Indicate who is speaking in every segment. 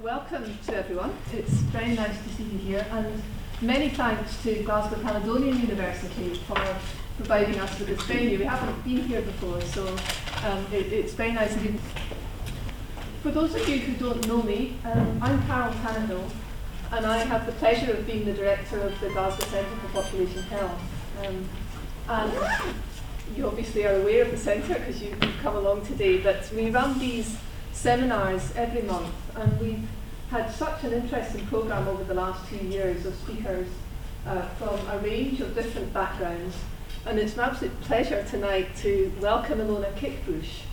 Speaker 1: welcome to everyone. It's very nice to see you here, and many thanks to Glasgow Caledonian University for providing us with this venue. We haven't been here before, so it's very nice of you. For those of you who don't know me, I'm Carol Tannehill, and I have the pleasure of being the director of the Glasgow Centre for Population Health. And you obviously are aware of the centre because you've come along today, but we run these seminars every month, and we've had such an interesting programme over the last 2 years of speakers from a range of different backgrounds, and it's an absolute pleasure tonight to welcome Ilona Kickbush.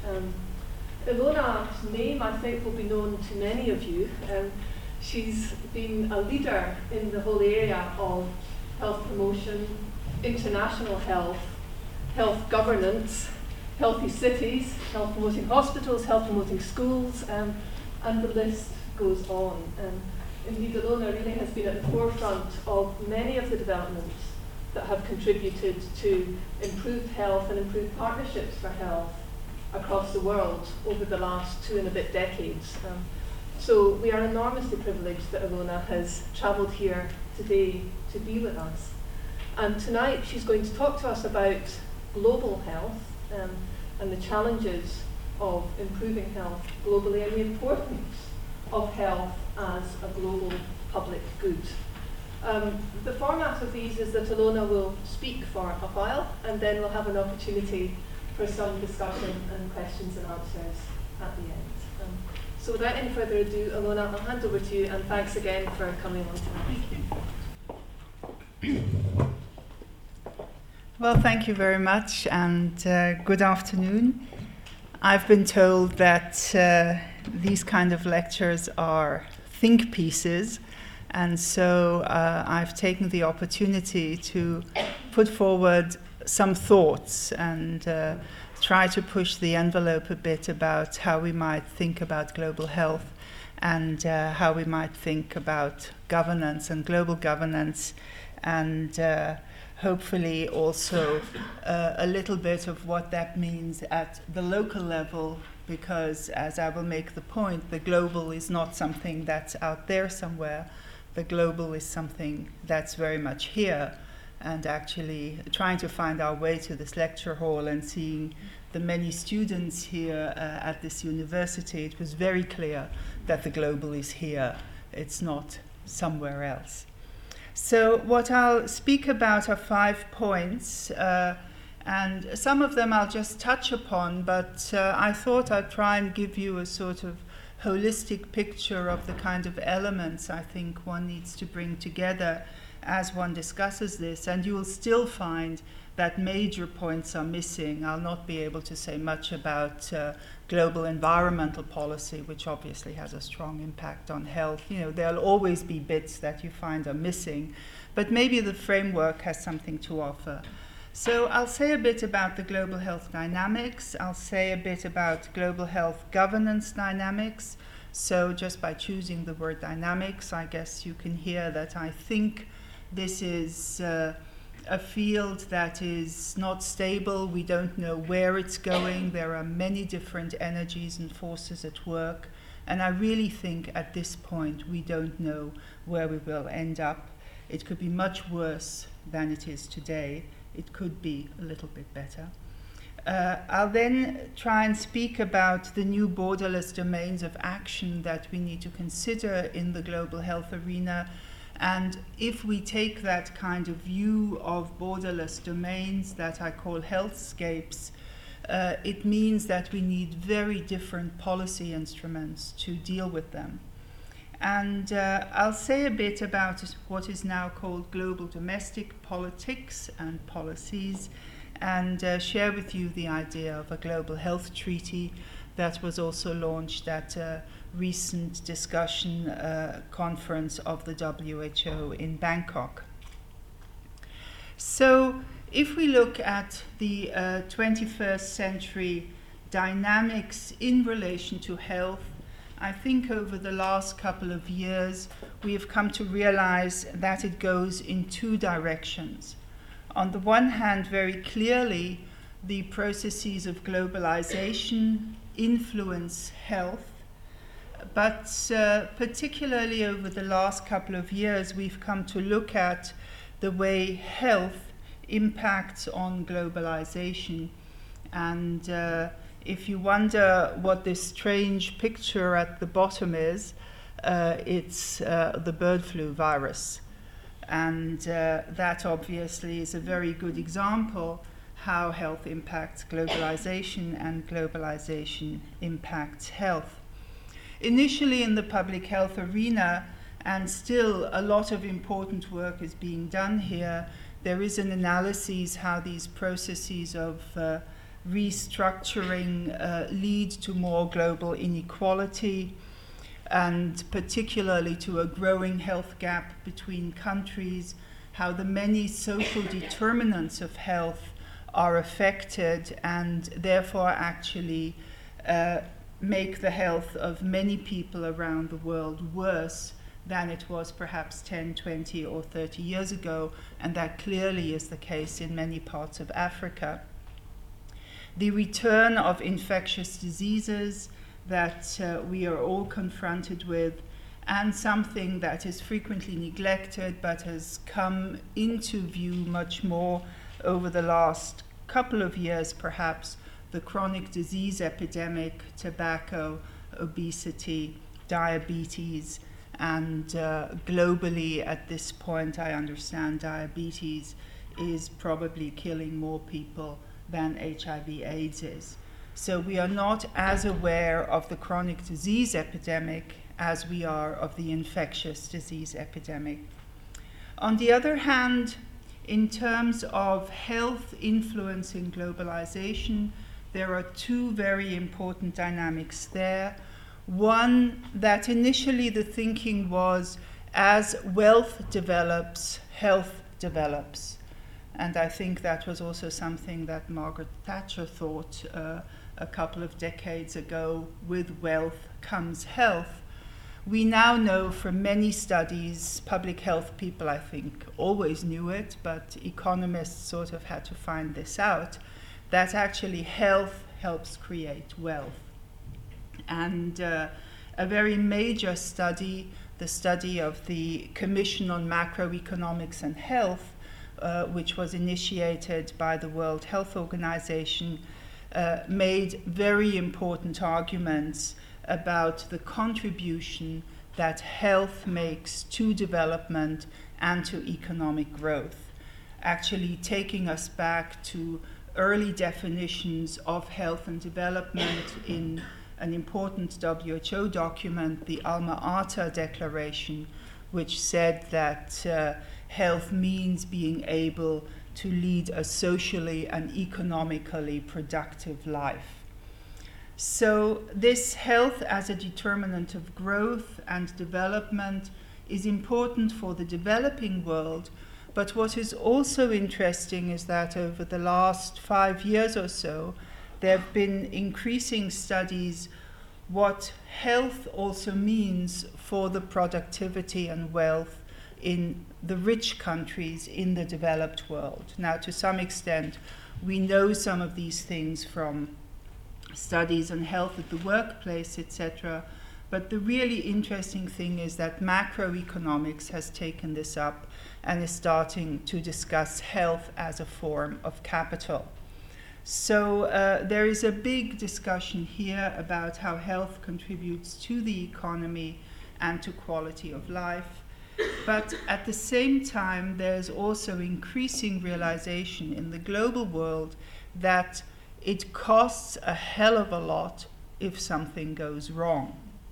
Speaker 1: Ilona's name, I think, will be known to many of you. She's been a leader in the whole area of health promotion, international health, health governance, healthy cities, health promoting hospitals, health promoting schools, and the list goes on. Indeed, Ilona really has been at the forefront of many of the developments that have contributed to improved health and improved partnerships for health across the world over the last 2 and a bit decades. So we are enormously privileged that Ilona has travelled here today to be with us. And tonight she's going to talk to us about global health and the challenges of improving health globally and the importance of health as a global public good. The format of these is that Ilona will speak for a while, and then we'll have an opportunity for some discussion and questions and answers at the end. So without any further ado, Ilona, I'll hand over to you, and thanks again for coming along tonight.
Speaker 2: Thank you. Well, thank you very much, and good afternoon. I've been told that these kind of lectures are think pieces, and so I've taken the opportunity to put forward some thoughts and try to push the envelope a bit about how we might think about global health and how we might think about governance and global governance, and hopefully also a little bit of what that means at the local level, because as I will make the point, the global is not something that's out there somewhere. The global is something that's very much here, and actually trying to find our way to this lecture hall and seeing the many students here at this university, it was very clear that the global is here. It's not somewhere else. So what I'll speak about are 5 points, and some of them I'll just touch upon, but I thought I'd try and give you a sort of holistic picture of the kind of elements I think one needs to bring together as one discusses this, and you will still find that major points are missing. I'll not be able to say much about global environmental policy, which obviously has a strong impact on health. You know, there'll always be bits that you find are missing, but maybe the framework has something to offer. So I'll say a bit about the global health dynamics. I'll say a bit about global health governance dynamics. So just by choosing the word dynamics, I guess you can hear that I think this is a field that is not stable. We don't know where it's going. There are many different energies and forces at work. And I really think at this point we don't know where we will end up. It could be much worse than it is today. It could be a little bit better. I'll then try and speak about the new borderless domains of action that we need to consider in the global health arena. And if we take that kind of view of borderless domains that I call healthscapes, it means that we need very different policy instruments to deal with them. And I'll say a bit about what is now called global domestic politics and policies, and share with you the idea of a global health treaty that was also launched at a recent discussion conference of the WHO in Bangkok. So if we look at the 21st century dynamics in relation to health, I think over the last couple of years we have come to realize that it goes in 2 directions. On the one hand, very clearly, the processes of globalization influence health, But particularly over the last couple of years, we've come to look at the way health impacts on globalization. And if you wonder what this strange picture at the bottom is, it's the bird flu virus. And that obviously is a very good example how health impacts globalization and globalization impacts health. Initially in the public health arena, and still a lot of important work is being done here, there is an analysis how these processes of restructuring lead to more global inequality, and particularly to a growing health gap between countries, how the many social determinants of health are affected and therefore actually make the health of many people around the world worse than it was perhaps 10, 20 or 30 years ago, and that clearly is the case in many parts of Africa. The return of infectious diseases that we are all confronted with, and something that is frequently neglected but has come into view much more over the last couple of years perhaps, the chronic disease epidemic, tobacco, obesity, diabetes, and globally at this point I understand diabetes is probably killing more people than HIV/AIDS is. So we are not as aware of the chronic disease epidemic as we are of the infectious disease epidemic. On the other hand, in terms of health influencing globalization, there are two very important dynamics there. One, that initially the thinking was as wealth develops, health develops. And I think that was also something that Margaret Thatcher thought a couple of decades ago, with wealth comes health. We now know from many studies, public health people I think always knew it, but economists sort of had to find this out, that actually health helps create wealth. And a very major study, the study of the Commission on Macroeconomics and Health, which was initiated by the World Health Organization, made very important arguments about the contribution that health makes to development and to economic growth, actually taking us back to early definitions of health and development in an important WHO document, the Alma Ata Declaration, which said that health means being able to lead a socially and economically productive life. So this health as a determinant of growth and development is important for the developing world, but what is also interesting is that over the last 5 years or so, there have been increasing studies what health also means for the productivity and wealth in the rich countries in the developed world. Now, to some extent, we know some of these things from studies on health at the workplace, etc. But the really interesting thing is that macroeconomics has taken this up and is starting to discuss health as a form of capital. So there is a big discussion here about how health contributes to the economy and to quality of life. But at the same time, there's also increasing realization in the global world that it costs a hell of a lot if something goes wrong.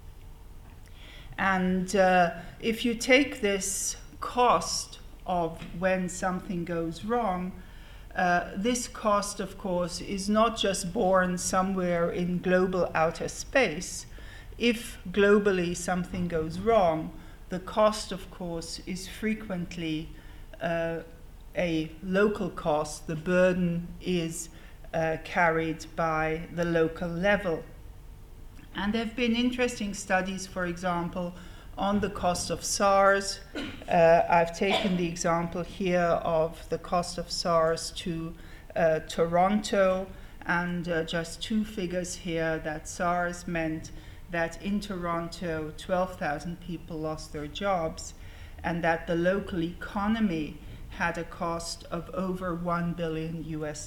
Speaker 2: And if you take this cost of when something goes wrong, this cost, of course, is not just borne somewhere in global outer space. If globally something goes wrong, the cost, of course, is frequently a local cost. The burden is carried by the local level. And there have been interesting studies, for example, on the cost of SARS. I've taken the example here of the cost of SARS to Toronto, and just two figures here, that SARS meant that in Toronto 12,000 people lost their jobs, and that the local economy had a cost of over $1 billion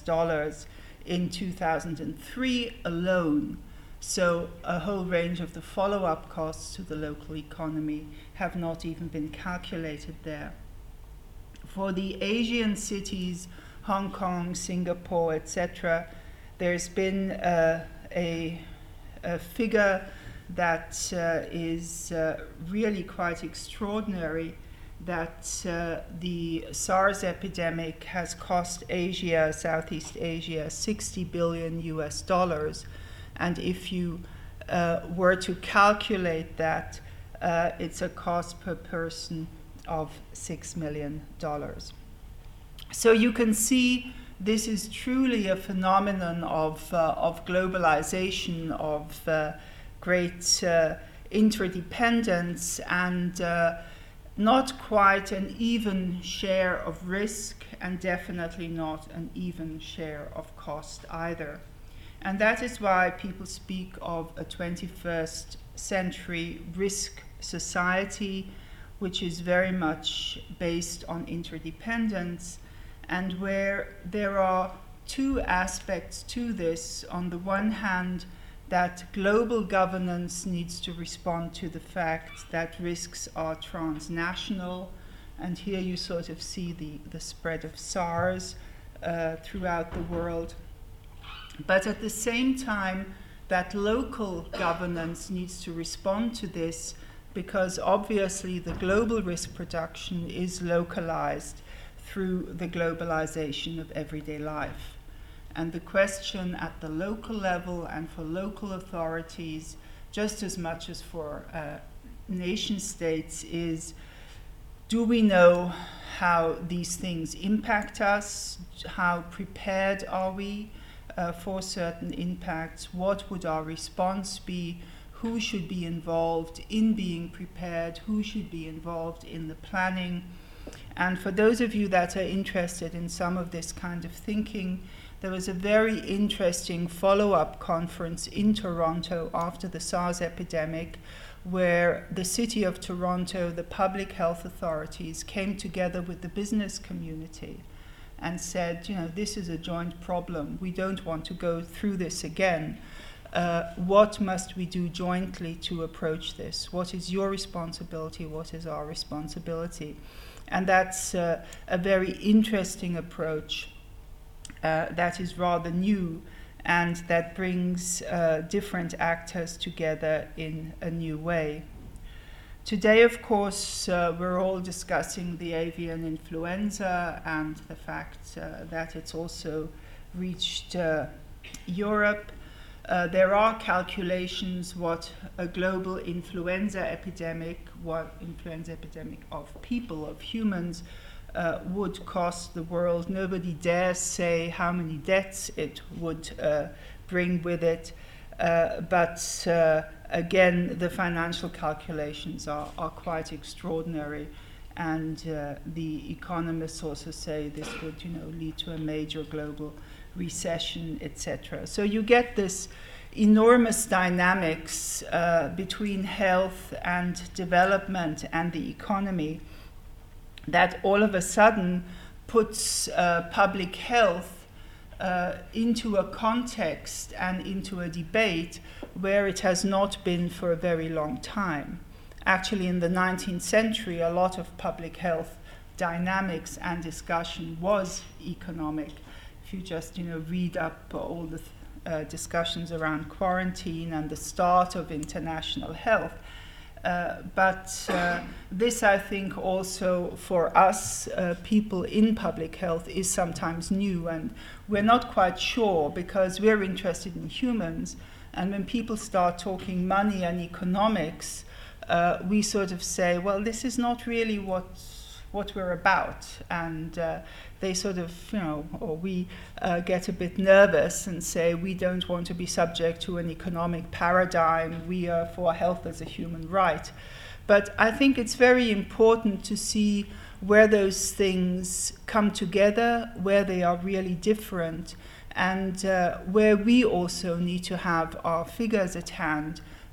Speaker 2: in 2003 alone. So a whole range of the follow-up costs to the local economy have not even been calculated there. For the Asian cities, Hong Kong, Singapore, etc., there's been a figure that is really quite extraordinary, that the SARS epidemic has cost Asia, Southeast Asia, $60 billion. And if you were to calculate that, it's a cost per person of $6 million. So you can see this is truly a phenomenon of globalization, of great interdependence, and not quite an even share of risk, and definitely not an even share of cost either. And that is why people speak of a 21st century risk society, which is very much based on interdependence, and where there are two aspects to this. On the one hand, that global governance needs to respond to the fact that risks are transnational, and here you sort of see the spread of SARS throughout the world. But at the same time, that local governance needs to respond to this, because obviously the global risk production is localized through the globalization of everyday life. And the question at the local level and for local authorities, just as much as for nation states, is, do we know how these things impact us? How prepared are we for certain impacts? What would our response be? Who should be involved in being prepared? Who should be involved in the planning? And for those of you that are interested in some of this kind of thinking, there was a very interesting follow-up conference in Toronto after the SARS epidemic, where the city of Toronto, the public health authorities, came together with the business community and said, you know, this is a joint problem. We don't want to go through this again. What must we do jointly to approach this? What is your responsibility? What is our responsibility? And that's a very interesting approach that is rather new, and that brings different actors together in a new way. Today, of course, we're all discussing the avian influenza and the fact that it's also reached Europe. There are calculations what a global influenza epidemic of people, of humans, would cost the world. Nobody dares say how many deaths it would bring with it. But again, the financial calculations are quite extraordinary. And the economists also say this would, lead to a major global recession, etc. So you get this enormous dynamics between health and development and the economy that all of a sudden puts public health into a context and into a debate where it has not been for a very long time. Actually, in the 19th century, a lot of public health dynamics and discussion was economic. If you just, read up all the discussions around quarantine and the start of international health. But this, I think, also for us, people in public health, is sometimes new, and we're not quite sure because we're interested in humans. And when people start talking money and economics, we sort of say, well, this is not really what we're about. And they sort of, or we get a bit nervous and say we don't want to be subject to an economic paradigm. We are for health as a human right. But I think it's very important to see where those things come together, where they are really different, and where we also need to have our figures at hand,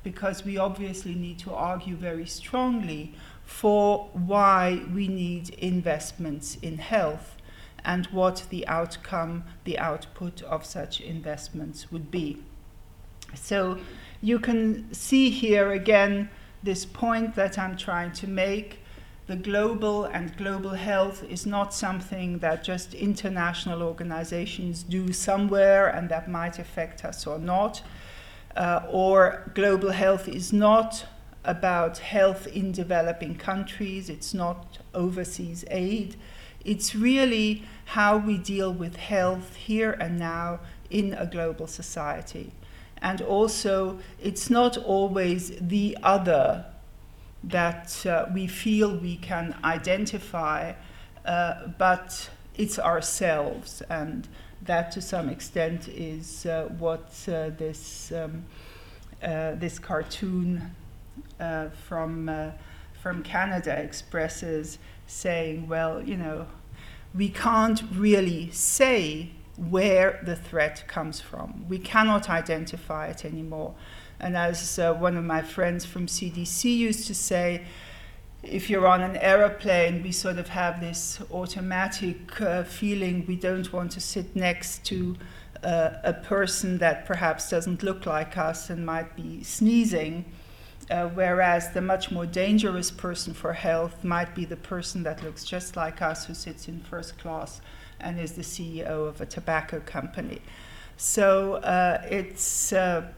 Speaker 2: because we obviously need to argue very strongly for why we need investments in health and what the outcome, the output of such investments would be. So you can see here again this point that I'm trying to make. The global and global health is not something that just international organizations do somewhere and that might affect us or not. Or global health is not about health in developing countries, it's not overseas aid. It's really how we deal with health here and now in a global society. And also, it's not always the other that we feel we can identify, but it's ourselves. And that, to some extent, is what this cartoon from Canada expresses, saying, well, you know, we can't really say where the threat comes from. We cannot identify it anymore. And as one of my friends from CDC used to say, if you're on an aeroplane, we sort of have this automatic feeling we don't want to sit next to a person that perhaps doesn't look like us and might be sneezing, whereas the much more dangerous person for health might be the person that looks just like us, who sits in first class and is the CEO of a tobacco company. So it's the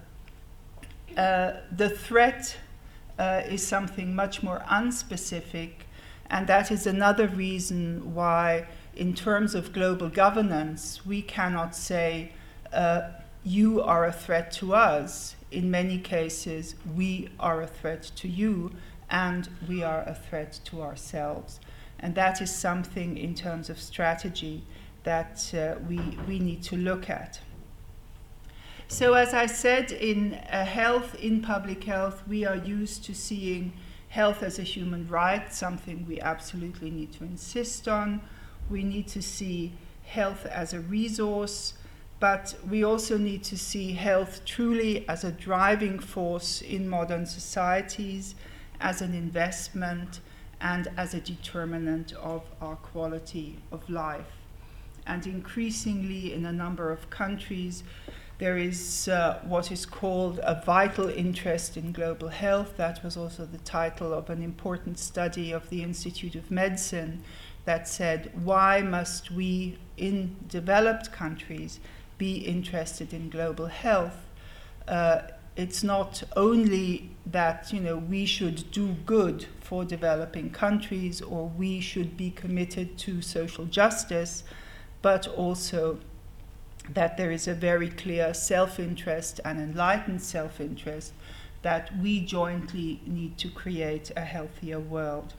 Speaker 2: threat is something much more unspecific, and that is another reason why, in terms of global governance, we cannot say you are a threat to us. In many cases, we are a threat to you, and we are a threat to ourselves. And that is something in terms of strategy that we need to look at. So as I said, in health, in public health, we are used to seeing health as a human right, something we absolutely need to insist on. We need to see health as a resource, but we also need to see health truly as a driving force in modern societies, as an investment, and as a determinant of our quality of life. And increasingly, in a number of countries, there is what is called a vital interest in global health. That was also the title of an important study of the Institute of Medicine that said, why must we in developed countries be interested in global health? It's not only that, you know, we should do good for developing countries or we should be committed to social justice, but also that there is a very clear self-interest and enlightened self-interest that we jointly need to create a healthier world.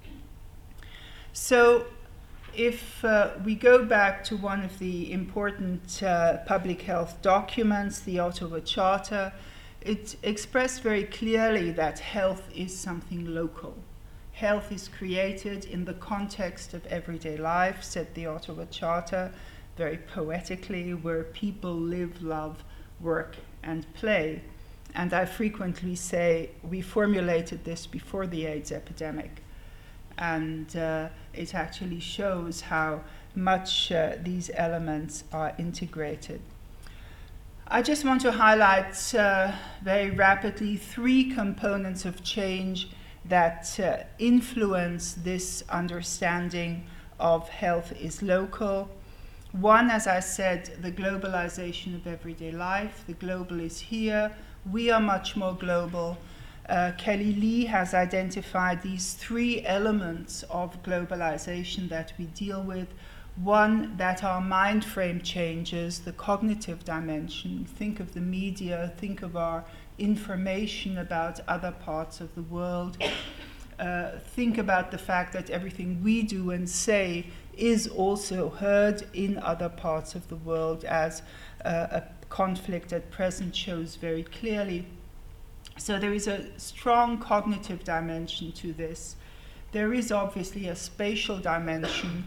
Speaker 2: So if we go back to one of the important public health documents, the Ottawa Charter, it expressed very clearly that health is something local. Health is created in the context of everyday life, said the Ottawa Charter, very poetically, where people live, love, work, and play. And I frequently say we formulated this before the AIDS epidemic. And it actually shows how much these elements are integrated. I just want to highlight very rapidly 3 components of change that influence this understanding of health is local. One, as I said, the globalization of everyday life. The global is here. We are much more global. Kelly Lee has identified these 3 elements of globalization that we deal with. One, that our mind frame changes, the cognitive dimension. Think of the media, think of our information about other parts of the world. Think about the fact that everything we do and say is also heard in other parts of the world, as a conflict at present shows very clearly. So there is a strong cognitive dimension to this. There is obviously a spatial dimension.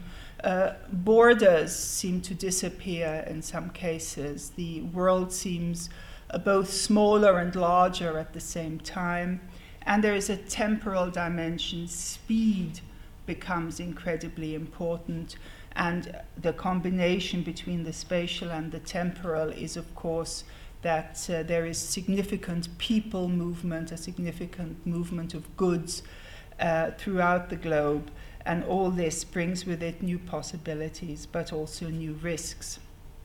Speaker 2: Borders seem to disappear in some cases. The world seems both smaller and larger at the same time. And there is a temporal dimension. Speed becomes incredibly important. And the combination between the spatial and the temporal is, of course, that there is significant people movement, a significant movement of goods throughout the globe. And all this brings with it new possibilities, but also new risks.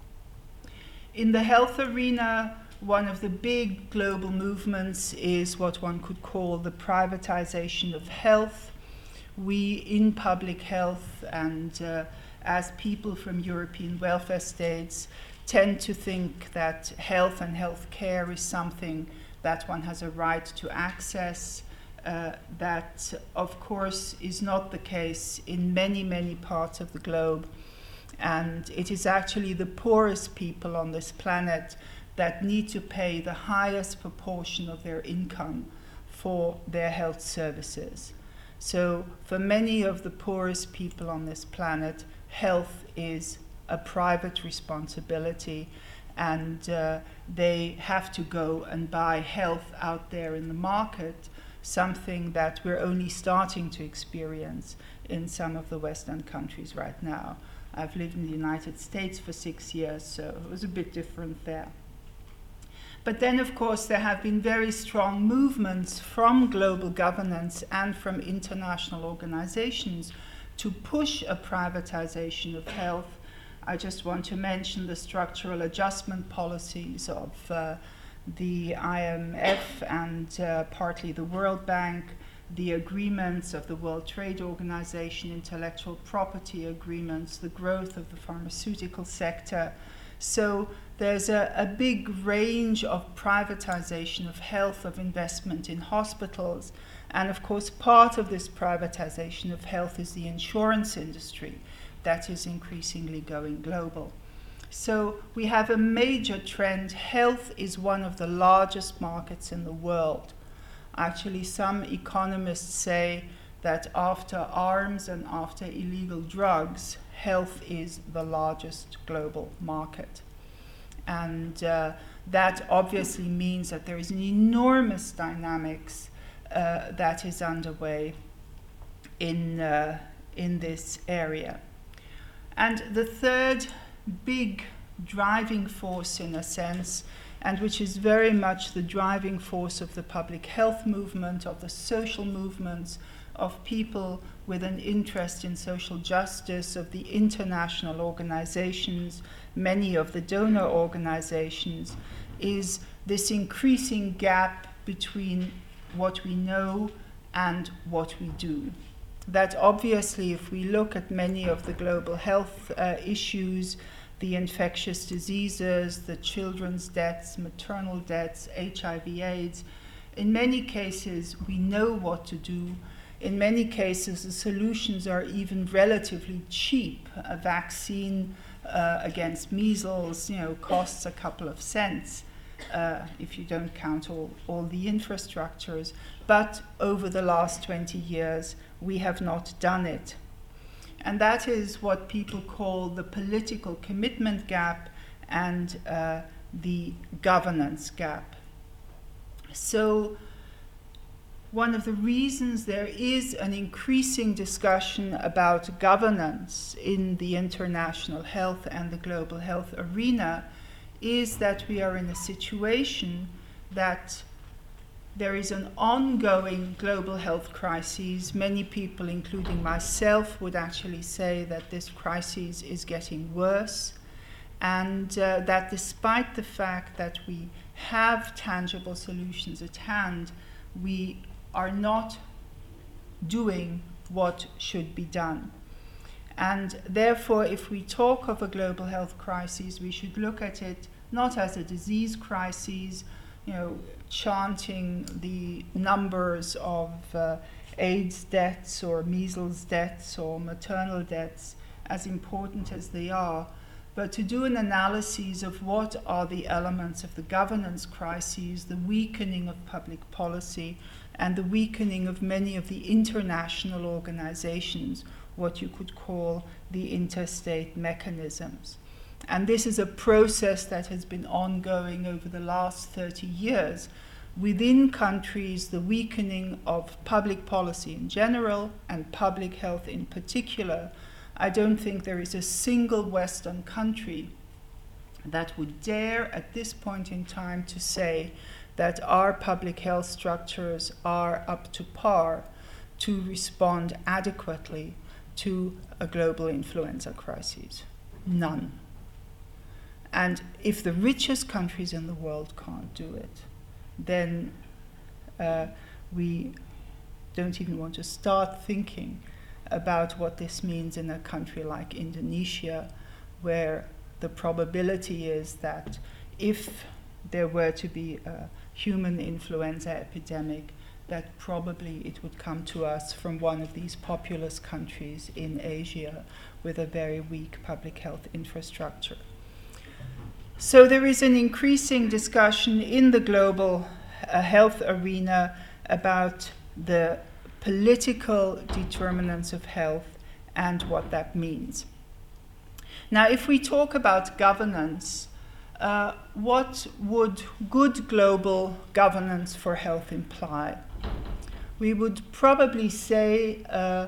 Speaker 2: In the health arena, one of the big global movements is what one could call the privatization of health. We, in public health and as people from European welfare states, tend to think that health and health care is something that one has a right to access. That, of course, is not the case in many, many parts of the globe. And it is actually the poorest people on this planet that need to pay the highest proportion of their income for their health services. So for many of the poorest people on this planet, health is a private responsibility, and they have to go and buy health out there in the market, something that we're only starting to experience in some of the Western countries right now. I've lived in the United States for 6 years, so it was a bit different there. But then, of course, there have been very strong movements from global governance and from international organizations to push a privatization of health. I just want to mention the structural adjustment policies of the IMF and partly the World Bank, the agreements of the World Trade Organization, intellectual property agreements, the growth of the pharmaceutical sector. So there's a big range of privatization of health, of investment in hospitals. And of course, part of this privatization of health is the insurance industry that is increasingly going global. So we have a major trend. Health is one of the largest markets in the world. Actually, some economists say that after arms and after illegal drugs, health is the largest global market. And that obviously means that there is an enormous dynamics that is underway in this area. And the third big driving force, in a sense, and which is very much the driving force of the public health movement, of the social movements, of people with an interest in social justice, of the international organizations, many of the donor organizations, is this increasing gap between what we know and what we do. That obviously, if we look at many of the global health issues, the infectious diseases, the children's deaths, maternal deaths, HIV/AIDS, in many cases we know what to do. In many cases the solutions are even relatively cheap. A vaccine against measles, costs a couple of cents if you don't count all the infrastructures. But over the last 20 years we have not done it. And that is what people call the political commitment gap and the governance gap. So one of the reasons there is an increasing discussion about governance in the international health and the global health arena is that we are in a situation that there is an ongoing global health crisis. Many people, including myself, would actually say that this crisis is getting worse, and that despite the fact that we have tangible solutions at hand, we are not doing what should be done. And therefore, if we talk of a global health crisis, we should look at it not as a disease crisis, chanting the numbers of AIDS deaths or measles deaths or maternal deaths, as important as they are, but to do an analysis of what are the elements of the governance crises, the weakening of public policy, and the weakening of many of the international organizations, what you could call the interstate mechanisms. and this is a process that has been ongoing over the last 30 years, within countries, the weakening of public policy in general and public health in particular, I don't think there is a single Western country that would dare at this point in time to say that our public health structures are up to par to respond adequately to a global influenza crisis. None. And if the richest countries in the world can't do it, then we don't even want to start thinking about what this means in a country like Indonesia, where the probability is that if there were to be a human influenza epidemic, that probably it would come to us from one of these populous countries in Asia with a very weak public health infrastructure. So there is an increasing discussion in the global health arena about the political determinants of health and what that means. Now, if we talk about governance, what would good global governance for health imply? We would probably say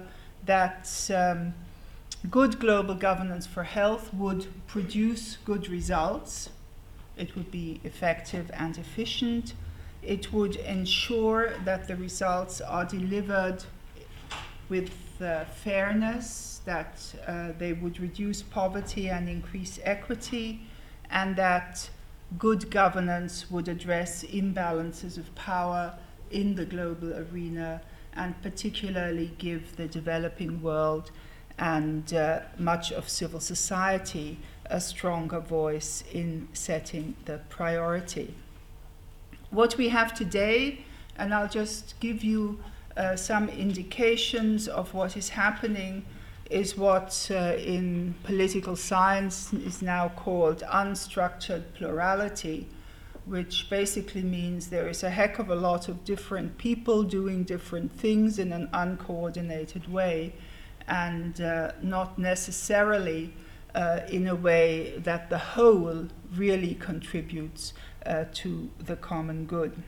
Speaker 2: that good global governance for health would produce good results. It would be effective and efficient. It would ensure that the results are delivered with fairness, that they would reduce poverty and increase equity, and that good governance would address imbalances of power in the global arena and particularly give the developing world and much of civil society a stronger voice in setting the priority. What we have today, and I'll just give you some indications of what is happening, is what in political science is now called unstructured plurality, which basically means there is a heck of a lot of different people doing different things in an uncoordinated way, and not necessarily in a way that the whole really contributes to the common good.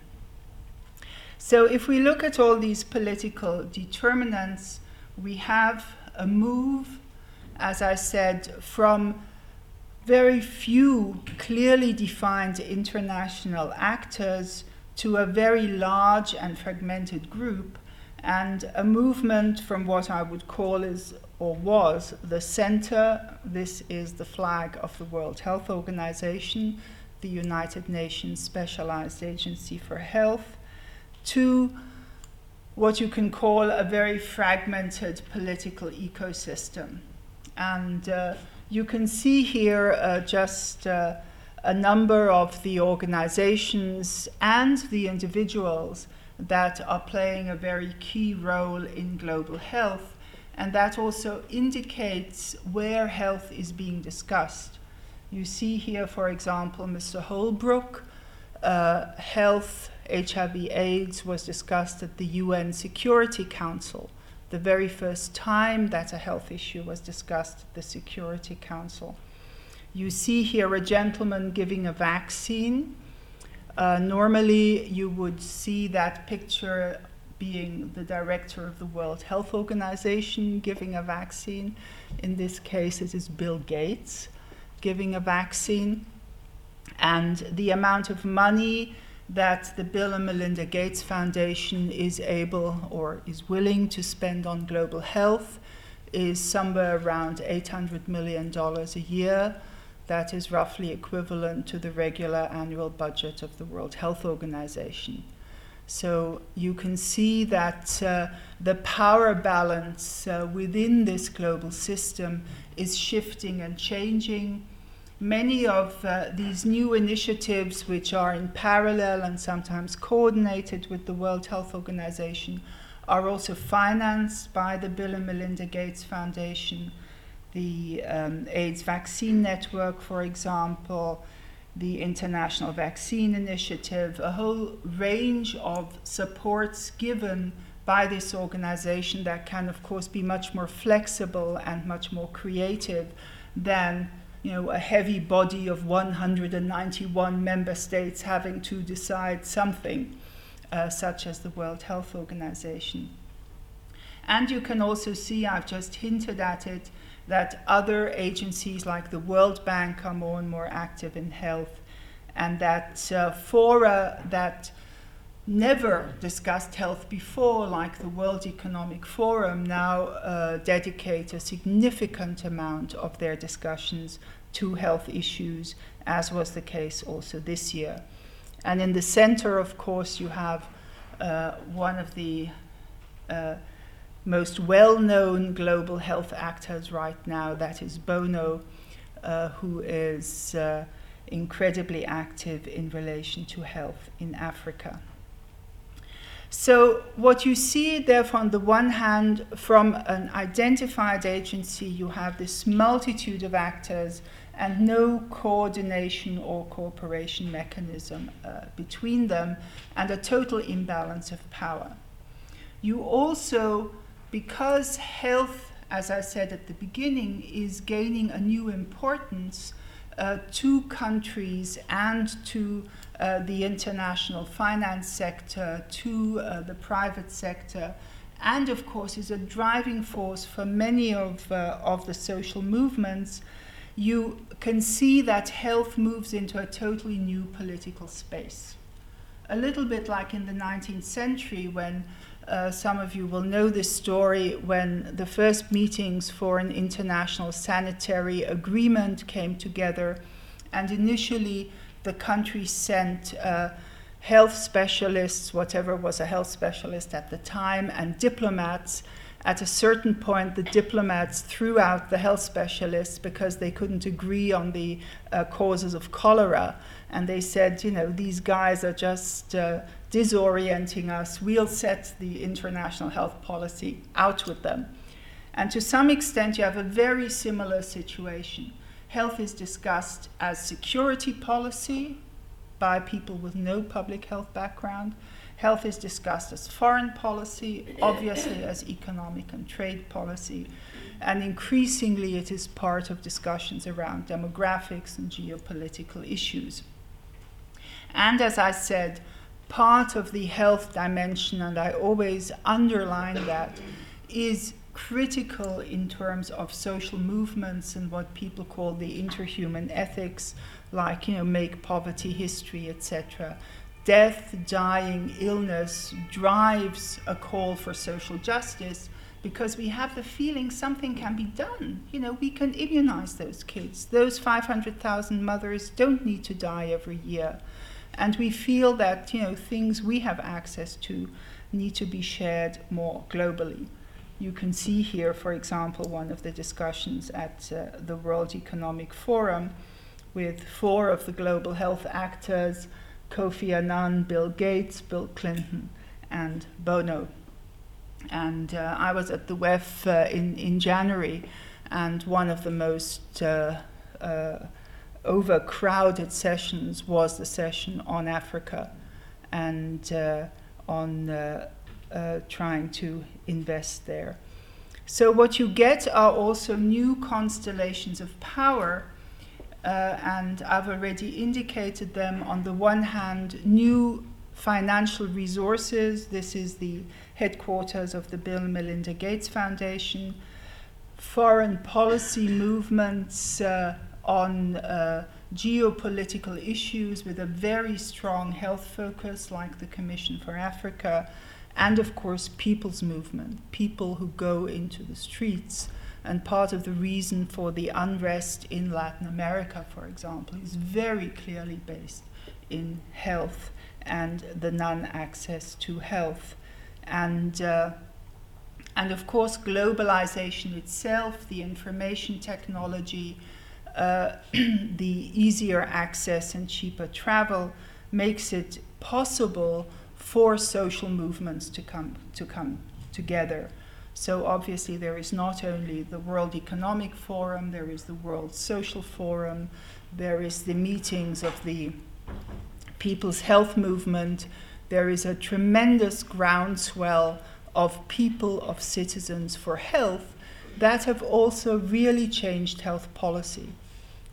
Speaker 2: So if we look at all these political determinants, we have a move, as I said, from very few clearly defined international actors to a very large and fragmented group, and a movement from what I would call is, or was, the center. This is the flag of the World Health Organization, the United Nations Specialized Agency for Health, to what you can call a very fragmented political ecosystem. And you can see here just a number of the organizations and the individuals that are playing a very key role in global health, and that also indicates where health is being discussed. You see here, for example, Mr. Holbrooke. Health, HIV/AIDS was discussed at the UN Security Council, the very first time that a health issue was discussed at the Security Council. You see here a gentleman giving a vaccine. Normally, you would see that picture being the director of the World Health Organization giving a vaccine. In this case, it is Bill Gates giving a vaccine. And the amount of money that the Bill and Melinda Gates Foundation is able or is willing to spend on global health is somewhere around $800 million a year. That is roughly equivalent to the regular annual budget of the World Health Organization. So you can see that the power balance within this global system is shifting and changing. Many of these new initiatives, which are in parallel and sometimes coordinated with the World Health Organization, are also financed by the Bill and Melinda Gates Foundation. The AIDS Vaccine Network, for example, the International Vaccine Initiative, a whole range of supports given by this organization that can, of course, be much more flexible and much more creative than a heavy body of 191 member states having to decide something, such as the World Health Organization. And you can also see, I've just hinted at it, that other agencies like the World Bank are more and more active in health, and that fora that never discussed health before, like the World Economic Forum, now dedicate a significant amount of their discussions to health issues, as was the case also this year. And in the center, of course, you have one of the most well-known global health actors right now, that is Bono, who is incredibly active in relation to health in Africa. So what you see, therefore, on the one hand, from an identified agency, you have this multitude of actors and no coordination or cooperation mechanism between them, and a total imbalance of power. You also, because health, as I said at the beginning, is gaining a new importance to countries and to the international finance sector, to the private sector, and of course is a driving force for many of the social movements, you can see that health moves into a totally new political space. A little bit like in the 19th century, when some of you will know this story, when the first meetings for an international sanitary agreement came together, and initially the country sent health specialists, whatever was a health specialist at the time, and diplomats. At a certain point, the diplomats threw out the health specialists because they couldn't agree on the causes of cholera. And they said, these guys are just disorienting us. We'll set the international health policy, out with them. And to some extent, you have a very similar situation. Health is discussed as security policy by people with no public health background. Health is discussed as foreign policy, obviously as economic and trade policy. And increasingly, it is part of discussions around demographics and geopolitical issues. And as I said, part of the health dimension, and I always underline that, is critical in terms of social movements and what people call the interhuman ethics, like, make poverty history, etc. Death, dying, illness drives a call for social justice because we have the feeling something can be done. We can immunize those kids. Those 500,000 mothers don't need to die every year. And we feel that, things we have access to need to be shared more globally. You can see here, for example, one of the discussions at the World Economic Forum with 4 of the global health actors, Kofi Annan, Bill Gates, Bill Clinton, and Bono. And I was at the WEF in January, and one of the most overcrowded sessions was the session on Africa and on trying to invest there. So what you get are also new constellations of power, and I've already indicated them. On the one hand, new financial resources. This is the headquarters of the Bill and Melinda Gates Foundation. Foreign policy movements on geopolitical issues with a very strong health focus, like the Commission for Africa. And of course, people's movement, people who go into the streets. And part of the reason for the unrest in Latin America, for example, is very clearly based in health and the non-access to health. And of course, globalization itself, the information technology, the easier access and cheaper travel makes it possible for social movements to come together. So obviously there is not only the World Economic Forum, there is the World Social Forum, there is the meetings of the People's Health Movement, there is a tremendous groundswell of people, of citizens for health that have also really changed health policy.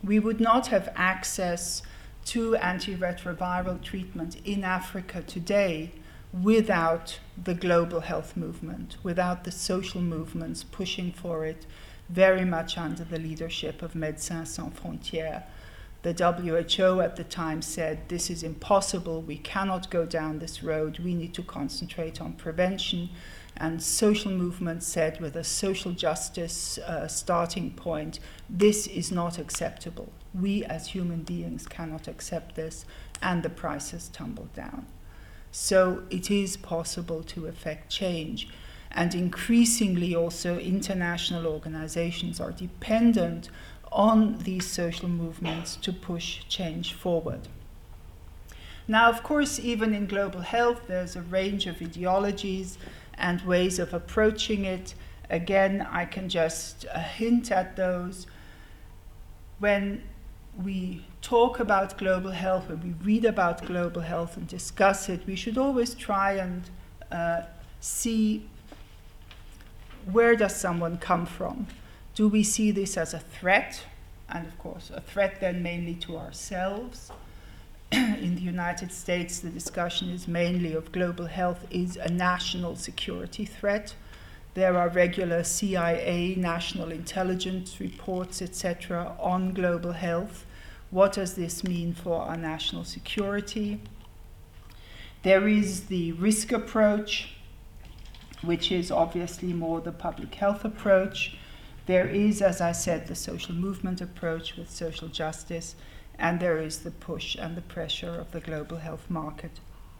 Speaker 2: we would not have access to antiretroviral treatment in Africa today without the global health movement, without the social movements pushing for it, very much under the leadership of Médecins Sans Frontières. The WHO at the time said, this is impossible, we cannot go down this road, we need to concentrate on prevention. And social movements said, with a social justice starting point, this is not acceptable. We as human beings cannot accept this, and the prices tumbled down. So it is possible to effect change. And increasingly also international organizations are dependent on these social movements to push change forward. Now, of course, even in global health, there's a range of ideologies and ways of approaching it. Again, I can just hint at those. When we talk about global health, when we read about global health and discuss it, we should always try and see, where does someone come from? Do we see this as a threat? And of course, a threat then mainly to ourselves. In the United States, the discussion is mainly of global health is a national security threat. There are regular CIA, national intelligence reports, etc., on global health. What does this mean for our national security? There is the risk approach, which is obviously more the public health approach. There is, as I said, the social movement approach with social justice, and there is the push and the pressure of the global health market.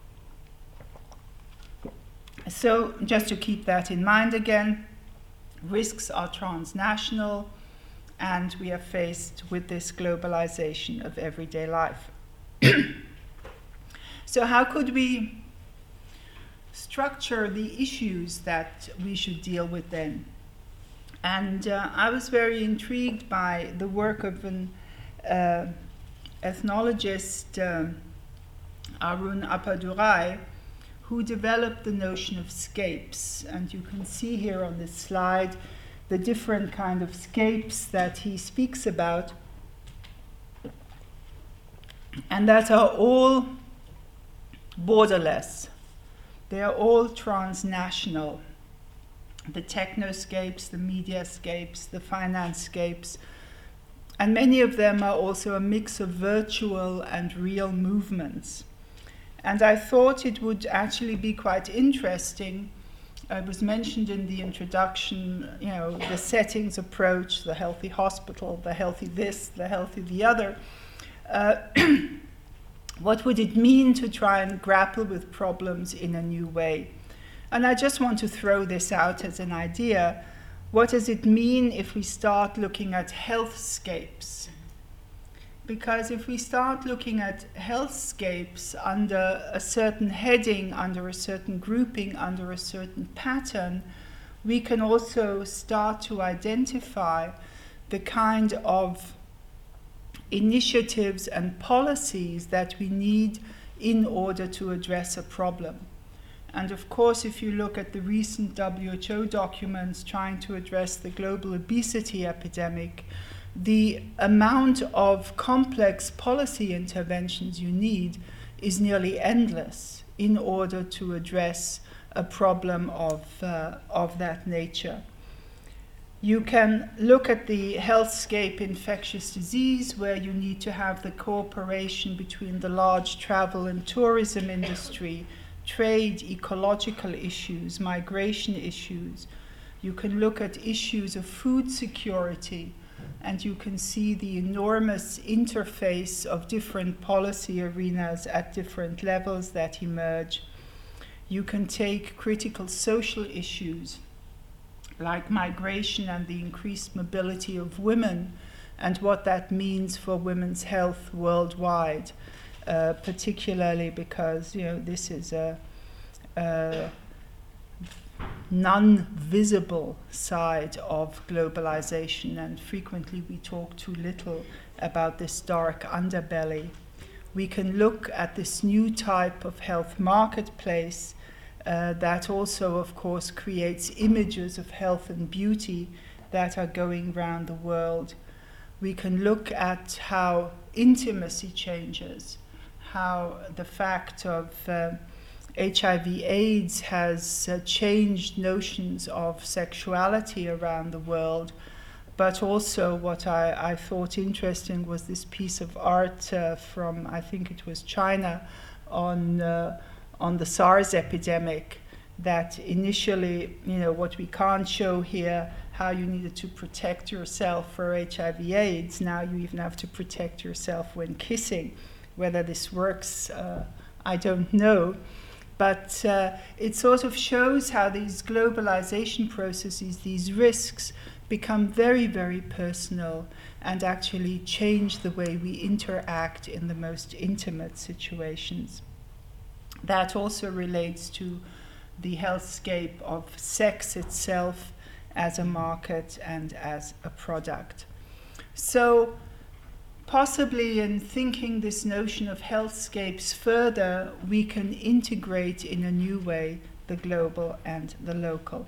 Speaker 2: So just to keep that in mind again, risks are transnational, and we are faced with this globalization of everyday life. So how could we structure the issues that we should deal with then? And I was very intrigued by the work of an ethnologist, Arun Appadurai, who developed the notion of scapes. And you can see here on this slide the different kind of scapes that he speaks about, and that are all borderless. They are all transnational. The technoscapes, the mediascapes, the financescapes, and many of them are also a mix of virtual and real movements. And I thought it would actually be quite interesting. It was mentioned in the introduction, the settings approach, the healthy hospital, the healthy this, the healthy the other. What would it mean to try and grapple with problems in a new way? And I just want to throw this out as an idea. What does it mean if we start looking at healthscapes? Because if we start looking at healthscapes under a certain heading, under a certain grouping, under a certain pattern, we can also start to identify the kind of initiatives and policies that we need in order to address a problem. And of course, if you look at the recent WHO documents trying to address the global obesity epidemic, the amount of complex policy interventions you need is nearly endless in order to address a problem of that nature. You can look at the healthscape infectious disease, where you need to have the cooperation between the large travel and tourism industry, trade, ecological issues, migration issues. You can look at issues of food security, and you can see the enormous interface of different policy arenas at different levels that emerge. You can take critical social issues like migration and the increased mobility of women and what that means for women's health worldwide, particularly because this is a non-visible side of globalization, and frequently we talk too little about this dark underbelly. We can look at this new type of health marketplace that also, of course, creates images of health and beauty that are going around the world. We can look at how intimacy changes, how the fact of HIV/AIDS has changed notions of sexuality around the world. But also what I thought interesting was this piece of art from, I think it was China, on the SARS epidemic, that initially, what we can't show here, how you needed to protect yourself for HIV/AIDS, now you even have to protect yourself when kissing. Whether this works, I don't know. But it sort of shows how these globalization processes, these risks, become very, very personal and actually change the way we interact in the most intimate situations. That also relates to the healthscape of sex itself as a market and as a product. So possibly in thinking this notion of healthscapes further, we can integrate in a new way the global and the local.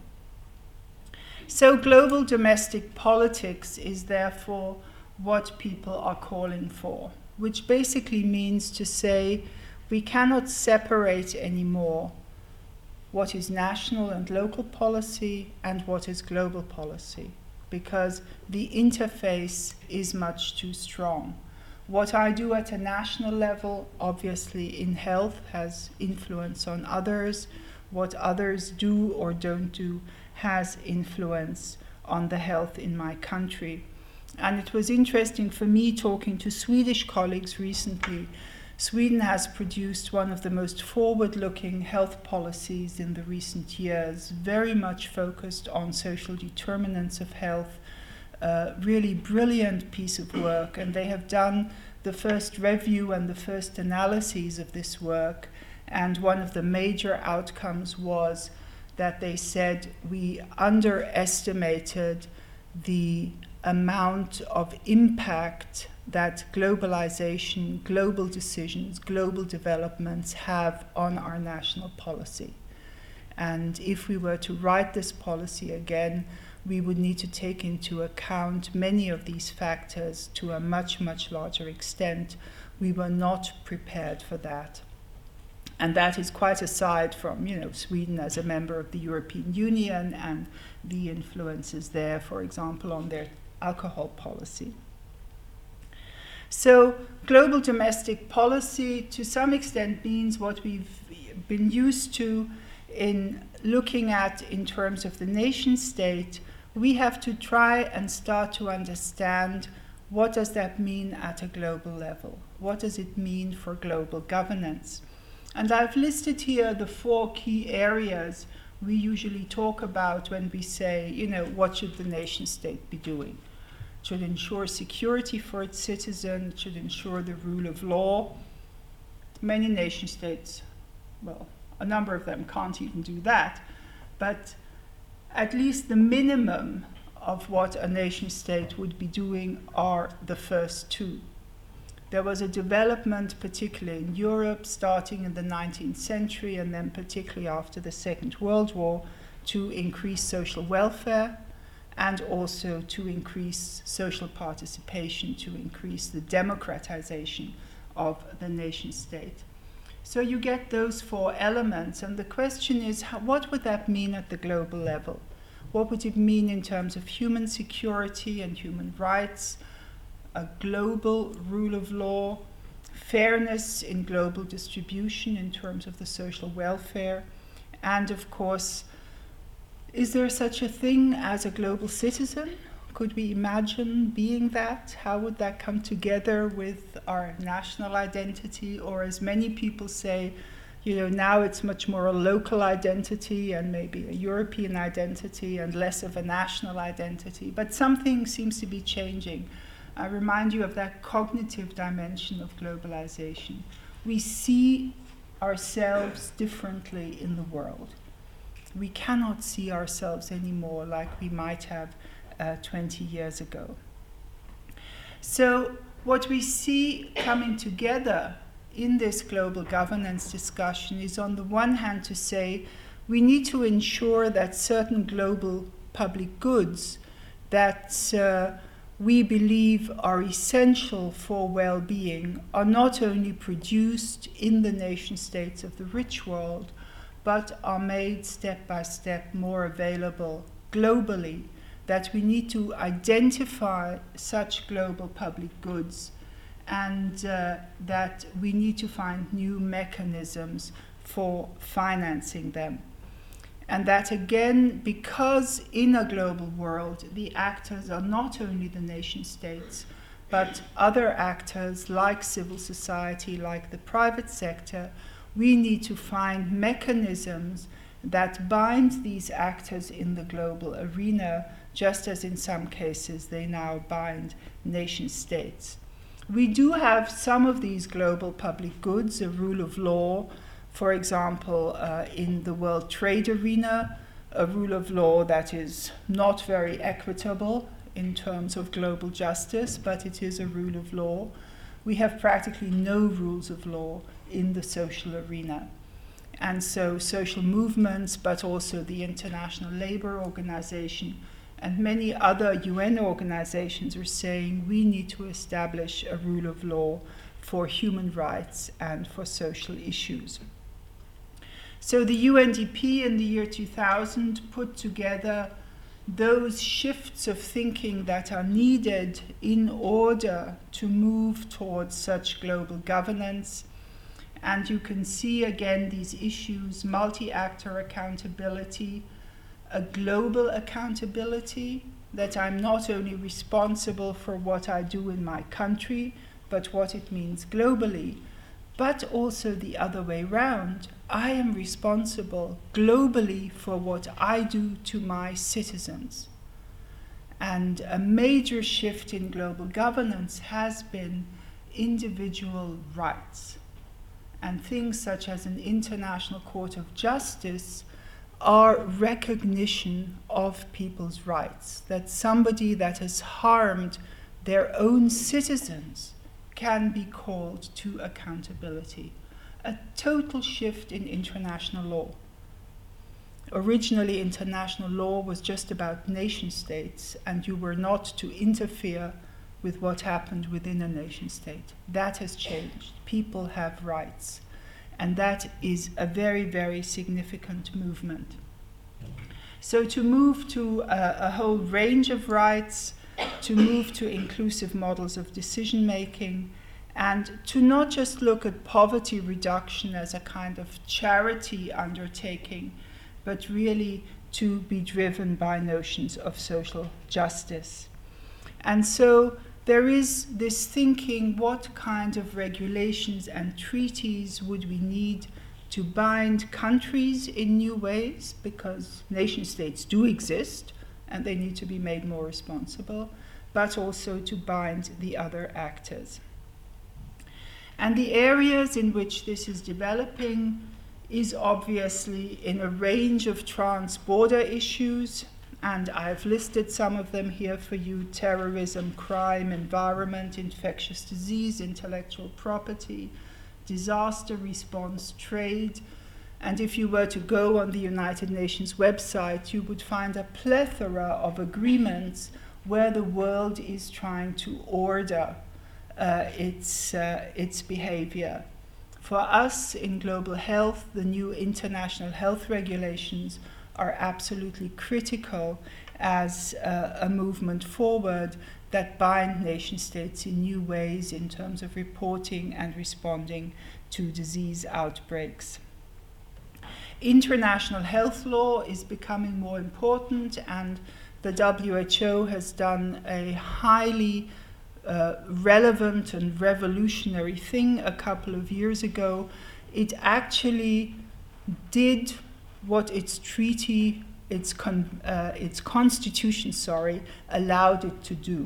Speaker 2: So global domestic politics is therefore what people are calling for, which basically means to say we cannot separate anymore what is national and local policy and what is global policy, because the interface is much too strong. What I do at a national level, obviously in health, has influence on others. What others do or don't do has influence on the health in my country. And it was interesting for me talking to Swedish colleagues recently. Sweden has produced one of the most forward-looking health policies in the recent years, very much focused on social determinants of health, really brilliant piece of work. And they have done the first review and the first analyses of this work. And one of the major outcomes was that they said we underestimated the amount of impact that globalization, global decisions, global developments have on our national policy. And if we were to write this policy again, we would need to take into account many of these factors to a much, much larger extent. We were not prepared for that. And that is quite aside from, Sweden as a member of the European Union and the influences there, for example, on their alcohol policy. So global domestic policy to some extent means what we've been used to in looking at in terms of the nation state. We have to try and start to understand what does that mean at a global level? What does it mean for global governance? And I've listed here the 4 key areas we usually talk about when we say, what should the nation state be doing? It should ensure security for its citizens, it should ensure the rule of law. Many nation states, well, a number of them can't even do that, but at least the minimum of what a nation state would be doing are the first 2. There was a development, particularly in Europe, starting in the 19th century and then particularly after the Second World War, to increase social welfare and also to increase social participation, to increase the democratization of the nation state. So you get those 4 elements, and the question is, what would that mean at the global level? What would it mean in terms of human security and human rights, a global rule of law, fairness in global distribution in terms of the social welfare, and of course, is there such a thing as a global citizen? Could we imagine being that? How would that come together with our national identity? Or as many people say, now it's much more a local identity and maybe a European identity and less of a national identity. But something seems to be changing. I remind you of that cognitive dimension of globalization. We see ourselves differently in the world. We cannot see ourselves anymore like we might have 20 years ago. So what we see coming together in this global governance discussion is, on the one hand, to say we need to ensure that certain global public goods that we believe are essential for well-being are not only produced in the nation states of the rich world, but are made step by step more available globally, that we need to identify such global public goods, and that we need to find new mechanisms for financing them. And that again, because in a global world, the actors are not only the nation states, but other actors like civil society, like the private sector, we need to find mechanisms that bind these actors in the global arena, just as in some cases they now bind nation states. We do have some of these global public goods, a rule of law, for example, in the world trade arena, a rule of law that is not very equitable in terms of global justice, but it is a rule of law. We have practically no rules of law in the social arena. And so social movements, but also the International Labour Organization and many other UN organizations are saying we need to establish a rule of law for human rights and for social issues. So the UNDP in the year 2000 put together those shifts of thinking that are needed in order to move towards such global governance. And you can see again these issues: multi-actor accountability, a global accountability, that I'm not only responsible for what I do in my country, but what it means globally, but also the other way round. I am responsible globally for what I do to my citizens. And a major shift in global governance has been individual rights. And things such as an International Court of Justice are recognition of people's rights, that somebody that has harmed their own citizens can be called to accountability. A total shift in international law. Originally, international law was just about nation states, and you were not to interfere with what happened within a nation state. That has changed. People have rights. And that is a very, very significant movement. So to move to a whole range of rights, to move to inclusive models of decision making, and to not just look at poverty reduction as a kind of charity undertaking, but really to be driven by notions of social justice. And so there is this thinking, what kind of regulations and treaties would we need to bind countries in new ways, because nation states do exist and they need to be made more responsible, but also to bind the other actors. And the areas in which this is developing is obviously in a range of trans-border issues, and I've listed some of them here for you: terrorism, crime, environment, infectious disease, intellectual property, disaster response, trade. And if you were to go on the United Nations website, you would find a plethora of agreements where the world is trying to order its behavior. For us in global health, the new international health regulations are absolutely critical as a movement forward that bind nation states in new ways in terms of reporting and responding to disease outbreaks. International health law is becoming more important, and the WHO has done a highly relevant and revolutionary thing a couple of years ago. It actually did what its treaty, its constitution, allowed it to do.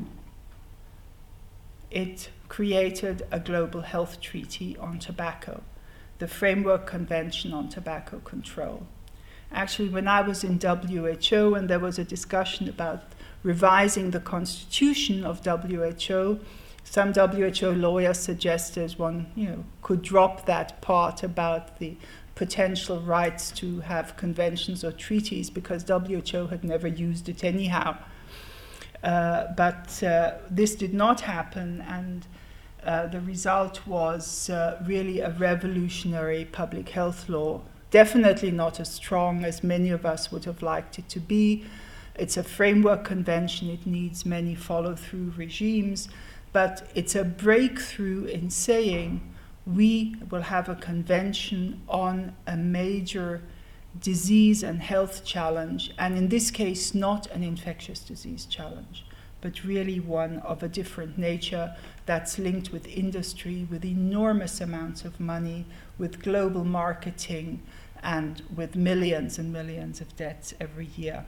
Speaker 2: It created a global health treaty on tobacco, the Framework Convention on Tobacco Control. Actually, when I was in WHO and there was a discussion about revising the constitution of WHO, some WHO lawyers suggested one could drop that part about the potential rights to have conventions or treaties, because WHO had never used it anyhow. But this did not happen, and the result was really a revolutionary public health law. Definitely not as strong as many of us would have liked it to be. It's a framework convention, it needs many follow-through regimes, but it's a breakthrough in saying we will have a convention on a major disease and health challenge, and in this case not an infectious disease challenge, but really one of a different nature that's linked with industry, with enormous amounts of money, with global marketing, and with millions and millions of deaths every year.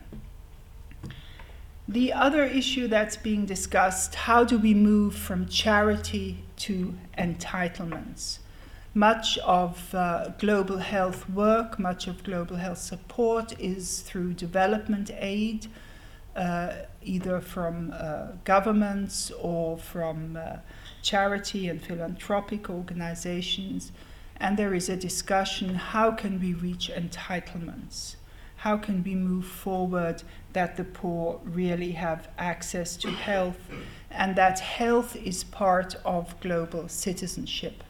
Speaker 2: The other issue that's being discussed, how do we move from charity to entitlements? Much of global health work, much of global health support is through development aid, either from governments or from charity and philanthropic organizations. And there is a discussion, how can we reach entitlements? How can we move forward that the poor really have access to health, and that health is part of global citizenship?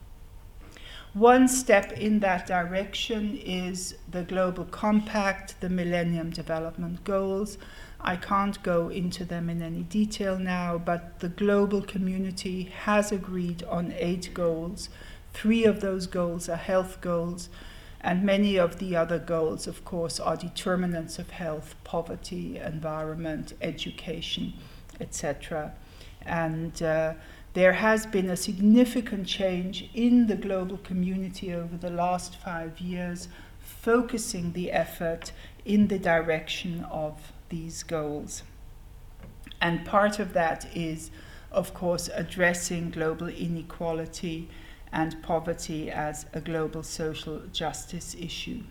Speaker 2: One step in that direction is the Global Compact, the Millennium Development Goals. I can't go into them in any detail now, but the global community has agreed on 8 goals. 3 of those goals are health goals, and many of the other goals, of course, are determinants of health: poverty, environment, education, etc. And there has been a significant change in the global community over the last 5 years, focusing the effort in the direction of these goals. And part of that is, of course, addressing global inequality and poverty as a global social justice issue.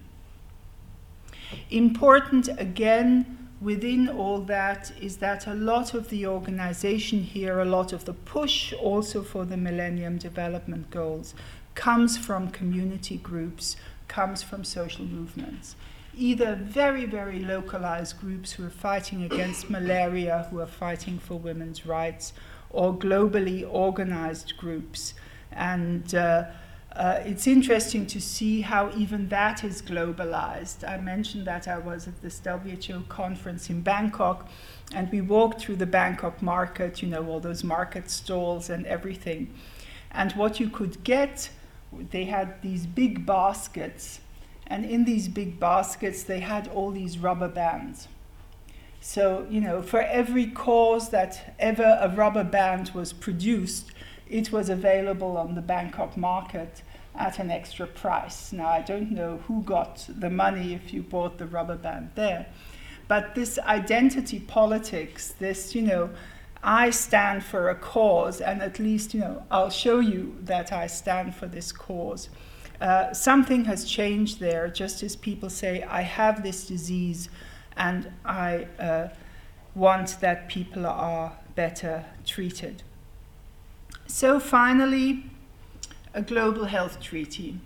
Speaker 2: Important, again, within all that is that a lot of the organization here, a lot of the push also for the Millennium Development Goals comes from community groups, comes from social movements. Either very, very localized groups who are fighting against malaria, who are fighting for women's rights, or globally organized groups. And it's interesting to see how even that is globalized. I mentioned that I was at this WHO conference in Bangkok, and we walked through the Bangkok market, all those market stalls and everything. And what you could get, they had these big baskets, and in these big baskets they had all these rubber bands. So, for every cause that ever a rubber band was produced, it was available on the Bangkok market at an extra price. Now, I don't know who got the money if you bought the rubber band there. But this identity politics, this, I stand for a cause, and at least, I'll show you that I stand for this cause. Something has changed there, just as people say, I have this disease, and I want that people are better treated. So finally, a global health treaty.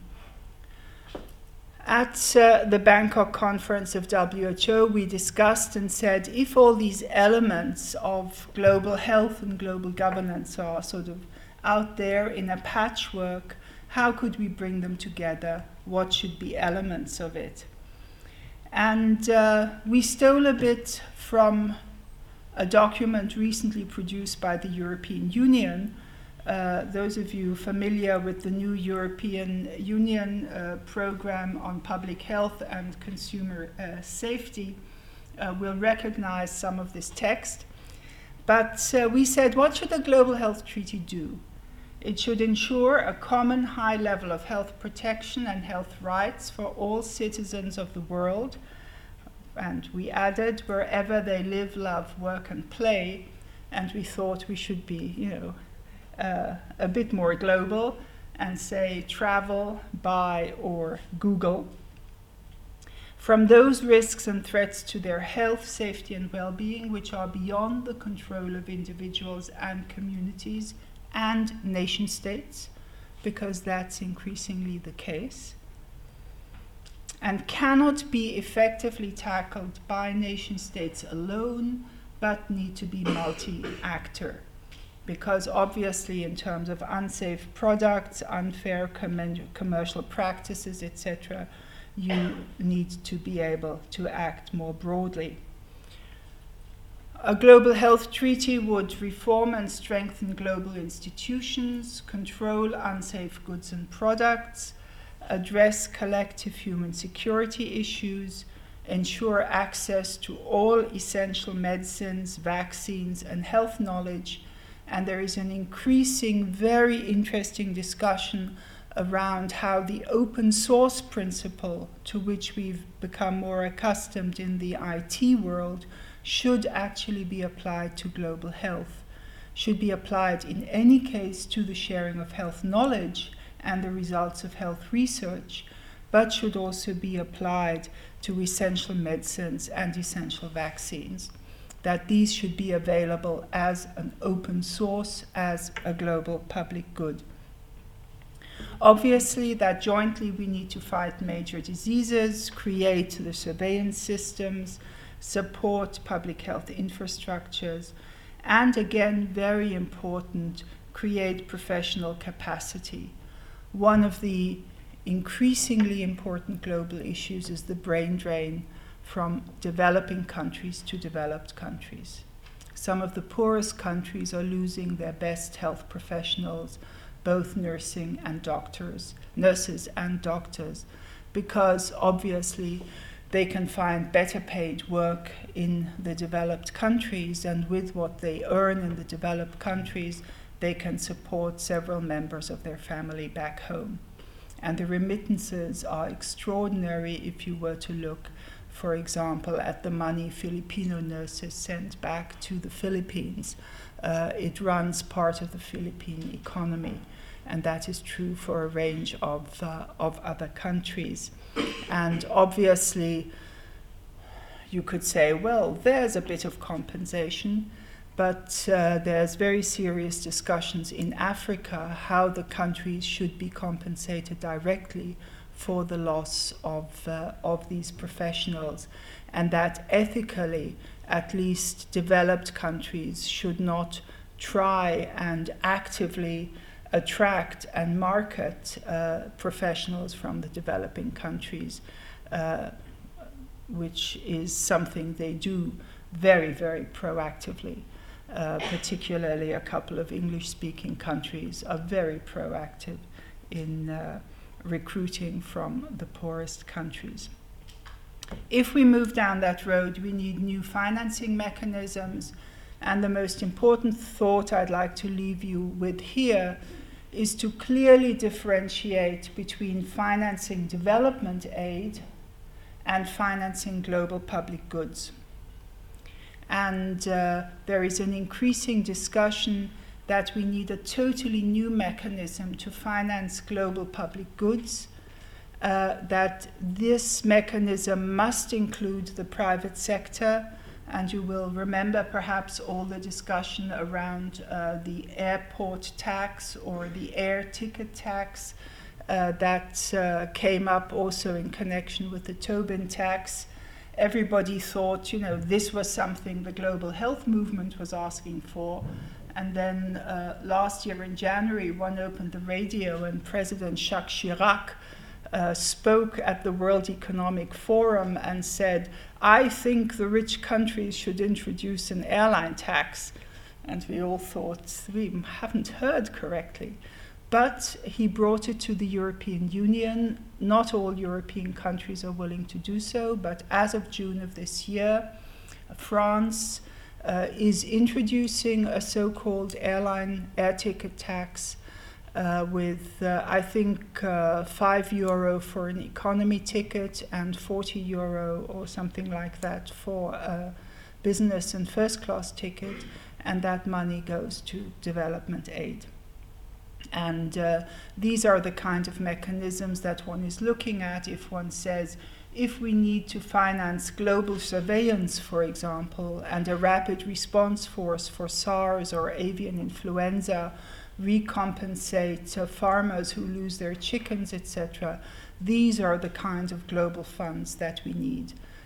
Speaker 2: At the Bangkok conference of WHO, we discussed and said, if all these elements of global health and global governance are sort of out there in a patchwork, how could we bring them together? What should be elements of it? And we stole a bit from a document recently produced by the European Union. Those of you familiar with the new European Union program on public health and consumer safety will recognize some of this text. But we said, what should a global health treaty do? It should ensure a common high level of health protection and health rights for all citizens of the world. And we added, wherever they live, love, work, and play. And we thought we should be, a bit more global and say travel, buy, or Google. From those risks and threats to their health, safety, and well-being, which are beyond the control of individuals and communities and nation states, because that's increasingly the case, and cannot be effectively tackled by nation states alone, but need to be multi-actor. Because obviously in terms of unsafe products, unfair commercial practices, etc., you need to be able to act more broadly. A global health treaty would reform and strengthen global institutions, control unsafe goods and products, address collective human security issues, ensure access to all essential medicines, vaccines, and health knowledge. And there is an increasing, very interesting discussion around how the open source principle, to which we've become more accustomed in the IT world, should actually be applied to global health, should be applied in any case to the sharing of health knowledge and the results of health research, but should also be applied to essential medicines and essential vaccines, that these should be available as an open source, as a global public good. Obviously, that jointly we need to fight major diseases, create the surveillance systems, support public health infrastructures, and again, very important, create professional capacity. One of the increasingly important global issues is the brain drain from developing countries to developed countries. Some of the poorest countries are losing their best health professionals, both nurses and doctors, because obviously they can find better paid work in the developed countries, and with what they earn in the developed countries, they can support several members of their family back home. And the remittances are extraordinary if you were to look, for example, at the money Filipino nurses send back to the Philippines. It runs part of the Philippine economy, and that is true for a range of other countries. And obviously, you could say, well, there's a bit of compensation, but there's very serious discussions in Africa how the countries should be compensated directly for the loss of these professionals, and that ethically, at least developed countries should not try and actively attract and market professionals from the developing countries, which is something they do very, very proactively. Particularly a couple of English-speaking countries are very proactive in recruiting from the poorest countries. If we move down that road, we need new financing mechanisms, and the most important thought I'd like to leave you with here is to clearly differentiate between financing development aid and financing global public goods. And there is an increasing discussion that we need a totally new mechanism to finance global public goods, that this mechanism must include the private sector. And you will remember perhaps all the discussion around the airport tax or the air ticket tax that came up also in connection with the Tobin tax. Everybody thought, this was something the global health movement was asking for. And then last year in January, one opened the radio and President Jacques Chirac spoke at the World Economic Forum and said, I think the rich countries should introduce an airline tax. And we all thought, we haven't heard correctly. But he brought it to the European Union. Not all European countries are willing to do so, but as of June of this year, France is introducing a so-called air ticket tax with, I think, €5 for an economy ticket and €40 or something like that for a business and first-class ticket, and that money goes to development aid. And these are the kind of mechanisms that one is looking at if one says, if we need to finance global surveillance, for example, and a rapid response force for SARS or avian influenza, recompensate farmers who lose their chickens, etc., these are the kinds of global funds that we need.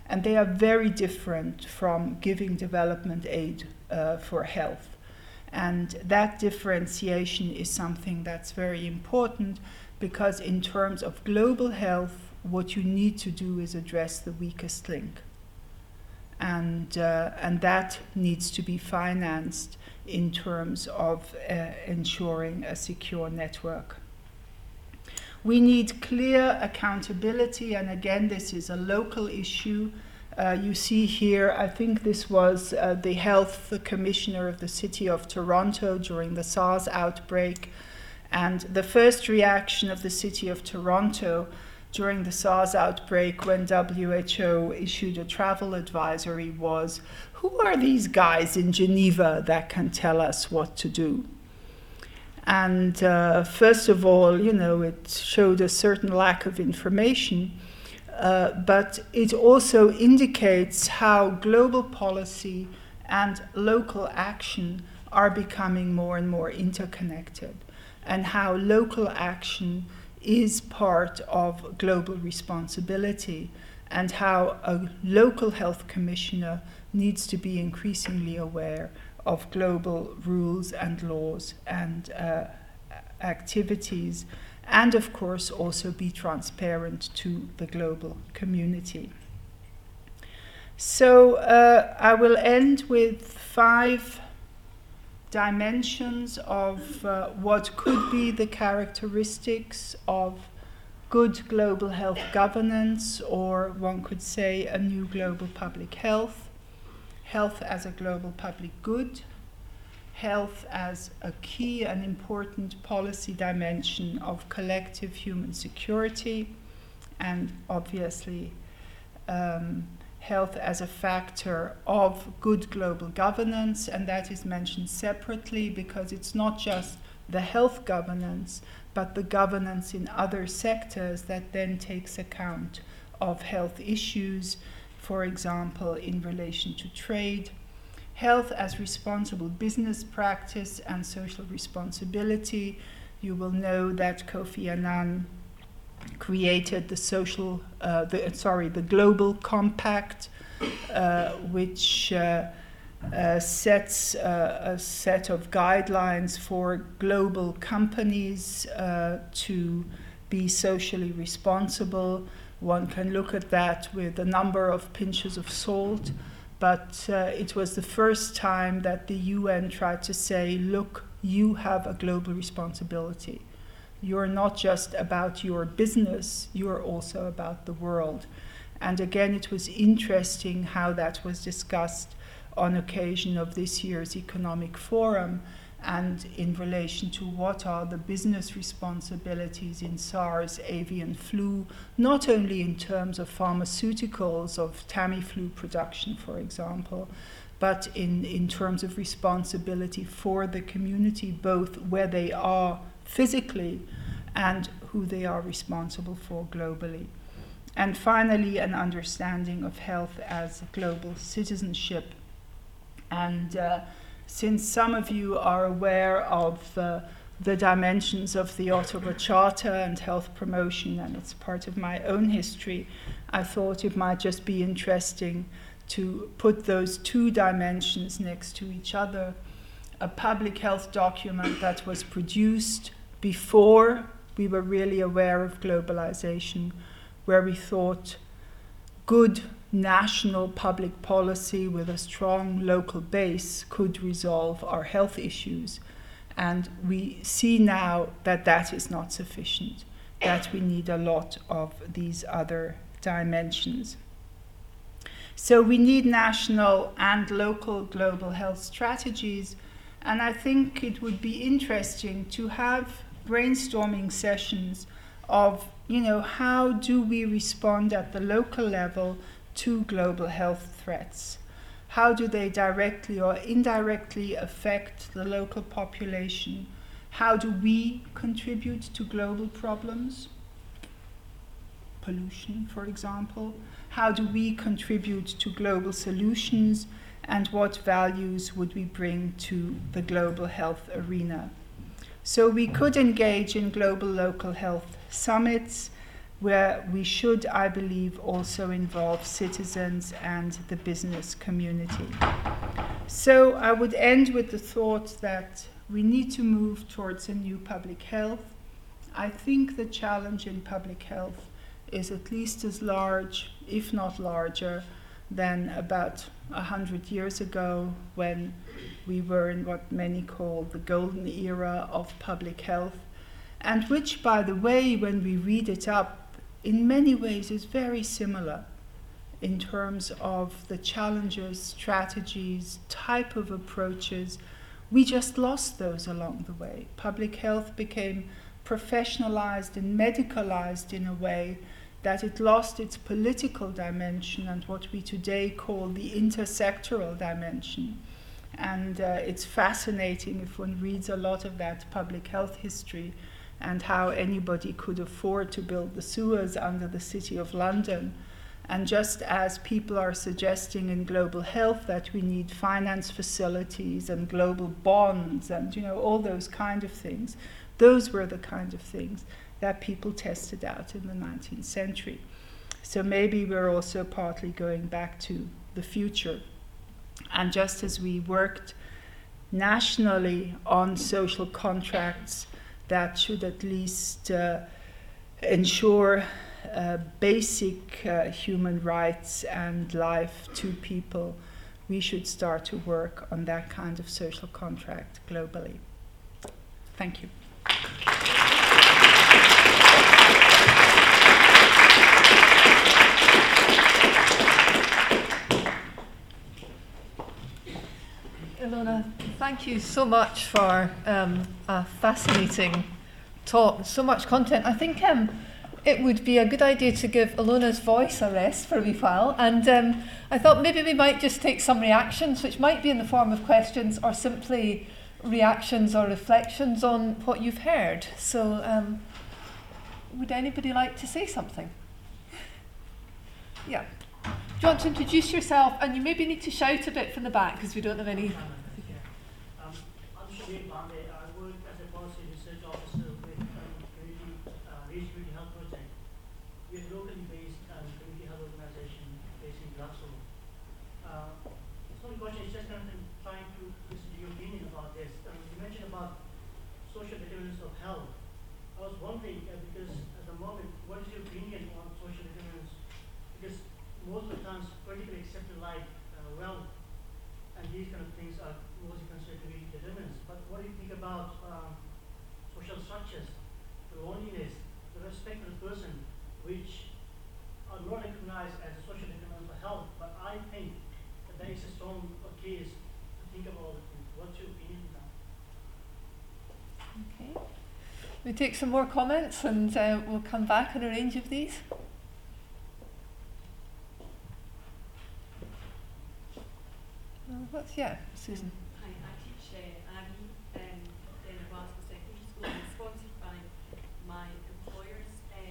Speaker 2: And they are very different from giving development aid for health. And that differentiation is something that's very important, because in terms of global health, what you need to do is address the weakest link. And that needs to be financed in terms of ensuring a secure network. We need clear accountability, and again, this is a local issue. You see here, I think this was the health commissioner of the city of Toronto during the SARS outbreak. And the first reaction of the city of Toronto during the SARS outbreak, when WHO issued a travel advisory, was, who are these guys in Geneva that can tell us what to do? And first of all, it showed a certain lack of information, but it also indicates how global policy and local action are becoming more and more interconnected, and how local action is part of global responsibility, and how a local health commissioner needs to be increasingly aware of global rules and laws and activities, and of course also be transparent to the global community. So I will end with 5 dimensions of what could be the characteristics of good global health governance, or one could say a new global public health. Health as a global public good, health as a key and important policy dimension of collective human security, and obviously health as a factor of good global governance, and that is mentioned separately because it's not just the health governance, but the governance in other sectors that then takes account of health issues, for example, in relation to trade. Health as responsible business practice and social responsibility. You will know that Kofi Annan created the Global Compact, which sets a set of guidelines for global companies to be socially responsible. One can look at that with a number of pinches of salt, but it was the first time that the UN tried to say, look, you have a global responsibility. You're not just about your business, you're also about the world. And again, it was interesting how that was discussed on occasion of this year's Economic Forum, and in relation to what are the business responsibilities in SARS, avian flu, not only in terms of pharmaceuticals, of Tamiflu production, for example, but in terms of responsibility for the community, both where they are physically and who they are responsible for globally. And finally, an understanding of health as global citizenship. And since some of you are aware of the dimensions of the Ottawa Charter and health promotion, and it's part of my own history, I thought it might just be interesting to put those 2 dimensions next to each other. A public health document that was produced before we were really aware of globalization, where we thought good national public policy with a strong local base could resolve our health issues. And we see now that that is not sufficient, that we need a lot of these other dimensions. So we need national and local global health strategies, and I think it would be interesting to have brainstorming sessions of, how do we respond at the local level to global health threats? How do they directly or indirectly affect the local population? How do we contribute to global problems? Pollution, for example. How do we contribute to global solutions? And what values would we bring to the global health arena? So we could engage in global local health summits, where we should, I believe, also involve citizens and the business community. So I would end with the thought that we need to move towards a new public health. I think the challenge in public health is at least as large, if not larger, than about 100 years ago, when we were in what many call the golden era of public health, and which, by the way, when we read it up, in many ways is very similar in terms of the challenges, strategies, type of approaches. We just lost those along the way. Public health became professionalized and medicalized in a way that it lost its political dimension and what we today call the intersectoral dimension. And it's fascinating if one reads a lot of that public health history and how anybody could afford to build the sewers under the City of London. And just as people are suggesting in global health that we need finance facilities and global bonds and, you know, all those kind of things, those were the kind of things that people tested out in the 19th century. So maybe we're also partly going back to the future. And just as we worked nationally on social contracts that should at least ensure basic human rights and life to people, we should start to work on that kind of social contract globally. Thank you.
Speaker 1: Ilona, thank you so much for a fascinating talk, so much content. I think it would be a good idea to give Ilona's voice a rest for a wee while, and I thought maybe we might just take some reactions, which might be in the form of questions or simply reactions or reflections on what you've heard. So would anybody like to say something? Yeah. Do you want to introduce yourself? And you maybe need to shout a bit from the back because we don't have any.
Speaker 3: I'm Shabir Pandey. I work as a policy research officer with Community Race Community Health Project. We are a locally based community health organization based in Glasgow. So the question is just kind of trying to listen to your opinion about this. You mentioned about social determinants of health. I was wondering because at the moment, what is your opinion on social determinants? Because most of the times politically accepted like wealth and these kind of things are mostly considered to be determinants. But what do you think about social structures, the loneliness, the respect of the person, which are not recognized as a social determinant for health? But I think that there is a strong case to think about it. What's your opinion on that?
Speaker 1: Okay. We take some more comments and we'll come back on a range of these. Susan.
Speaker 4: Hi, I teach Aggie in a Glasgow secondary school. I'm sponsored by my employers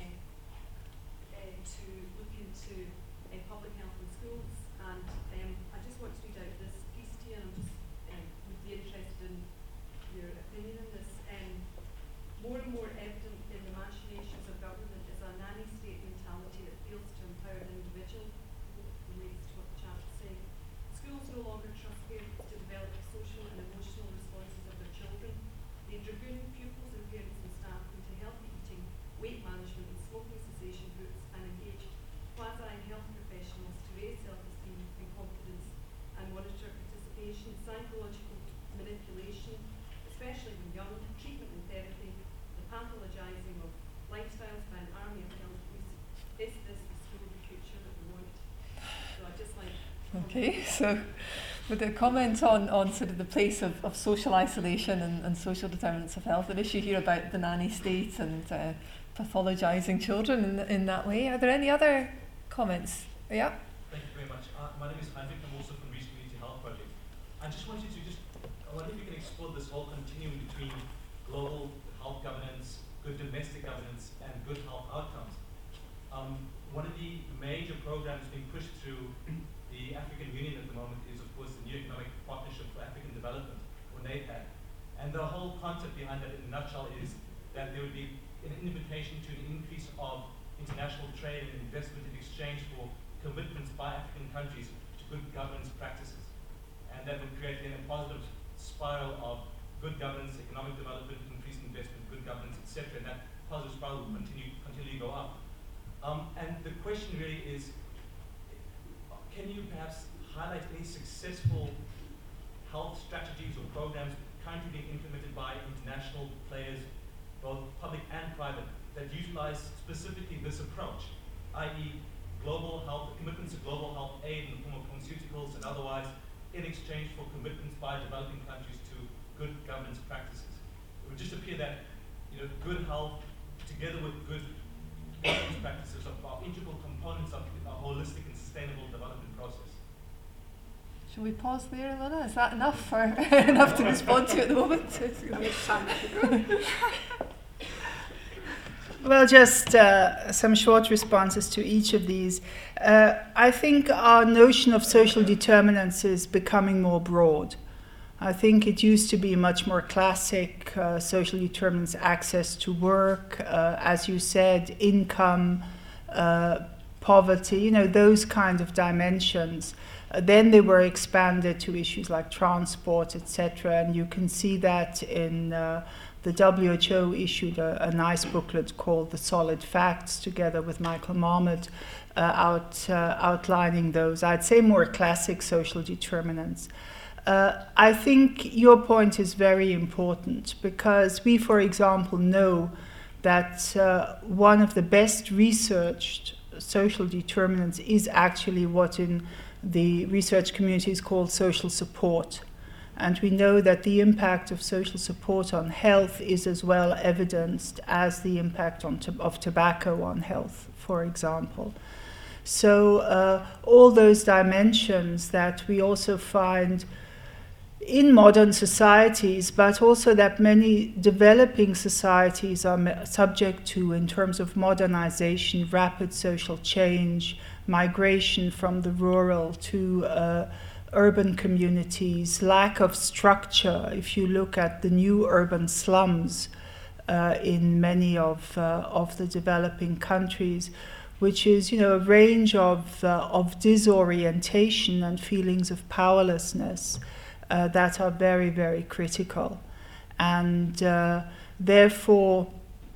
Speaker 4: to look into public health in schools, and I just want to read out this piece to you, and I'm just would be interested in your opinion on this. More and more evident in the machinations of government is a nanny state mentality that fails to empower an individual, relates to what the chap was saying. Schools no longer trust parents to develop social and emotional responses of their children. They dragoon pupils and parents and staff into healthy eating, weight management and smoking cessation groups and engage quasi-health professionals to raise self-esteem and confidence and monitor participation, psychological manipulation, especially when young, treatment and therapy, the pathologizing of lifestyles by an army of health police. Is this the school of the future that we want? So I'd just like.
Speaker 1: Okay, so with a comment on sort of the place of social isolation and social determinants of health, an issue here about the nanny state and pathologizing children in that way. Are there any other comments? Yeah?
Speaker 5: Thank you very much. My name is Heinrich. I'm also from Reach Community Health Project. I just wanted to I wonder if you can explore this whole continuum between global health governance, good domestic governance, and good health outcomes. One of the major programs being pushed through the African Union at the moment is, of course, the New Economic Partnership for African Development, or NAPAD. And the whole concept behind that in a nutshell is that there would be an invitation to an increase of international trade and investment in exchange for commitments by African countries to good governance practices. And that would create then a positive spiral of good governance, economic development, increased investment, good governance, etc. And that positive spiral will continually go up. And the question really is, can you perhaps highlight any successful health strategies or programs currently being implemented by international players, both public and private, that utilize specifically this approach, i.e. global health, commitments to global health aid in the form of pharmaceuticals and otherwise, in exchange for commitments by developing countries to good governance practices? It would just appear that good health together with good governance practices are integral components of a holistic and sustainable development process.
Speaker 1: Shall we pause there, Lina? Is that enough for enough to respond to at the moment?
Speaker 2: Well, just some short responses to each of these. I think our notion of social determinants is becoming more broad. I think it used to be much more classic, social determinants, access to work, as you said, income, poverty, those kind of dimensions. Then they were expanded to issues like transport, etc. And you can see that in the WHO issued a nice booklet called The Solid Facts, together with Michael Marmot, outlining those, I'd say, more classic social determinants. I think your point is very important because we, for example, know that one of the best researched social determinants is actually what in the research community is called social support. And we know that the impact of social support on health is as well evidenced as the impact of tobacco on health, for example. So all those dimensions that we also find in modern societies, but also that many developing societies are subject to in terms of modernization, rapid social change, migration from the rural to urban communities, lack of structure. If you look at the new urban slums in many of the developing countries, which is, a range of disorientation and feelings of powerlessness that are very, very critical. And therefore,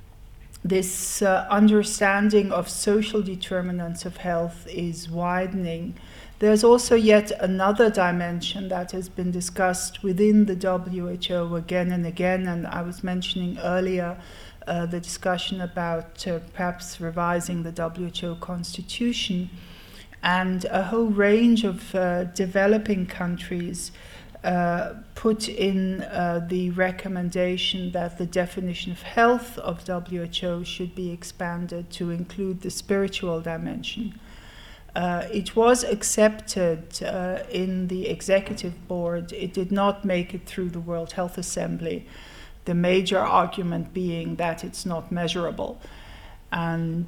Speaker 2: this understanding of social determinants of health is widening. There's also yet another dimension that has been discussed within the WHO again and again, and I was mentioning earlier the discussion about perhaps revising the WHO constitution, and a whole range of developing countries put in the recommendation that the definition of health of WHO should be expanded to include the spiritual dimension. It was accepted in the executive board. It did not make it through the World Health Assembly, the major argument being that it's not measurable. And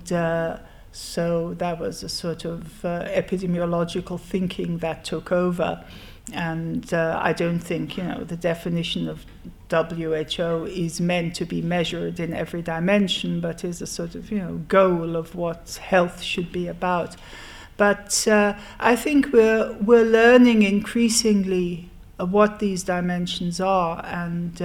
Speaker 2: so that was a sort of epidemiological thinking that took over. And I don't think, the definition of WHO is meant to be measured in every dimension, but is a sort of, goal of what health should be about. But I think we're learning increasingly what these dimensions are, and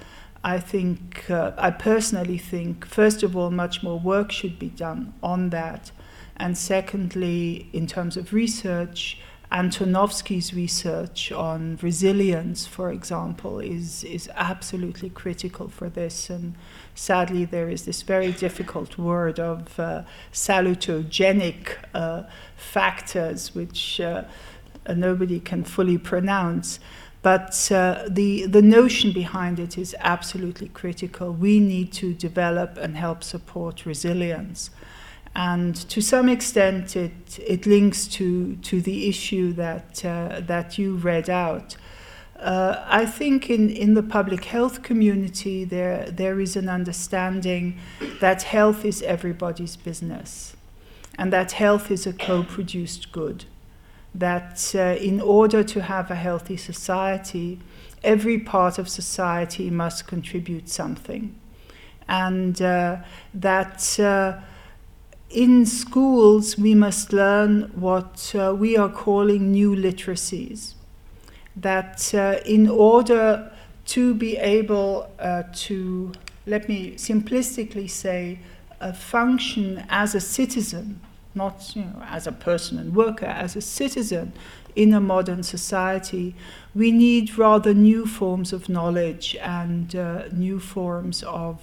Speaker 2: I personally think, first of all, much more work should be done on that, and secondly, in terms of research, Antonovsky's research on resilience, for example, is absolutely critical for this. And sadly, there is this very difficult word of salutogenic factors, which nobody can fully pronounce. But the notion behind it is absolutely critical. We need to develop and help support resilience. And to some extent, it links to the issue that you read out. I think in the public health community, there is an understanding that health is everybody's business, and that health is a co-produced good. That in order to have a healthy society, every part of society must contribute something, and that in schools, we must learn what we are calling new literacies. That in order to be able to, let me simplistically say, function as a citizen, not as a person and worker, as a citizen in a modern society, we need rather new forms of knowledge and new forms of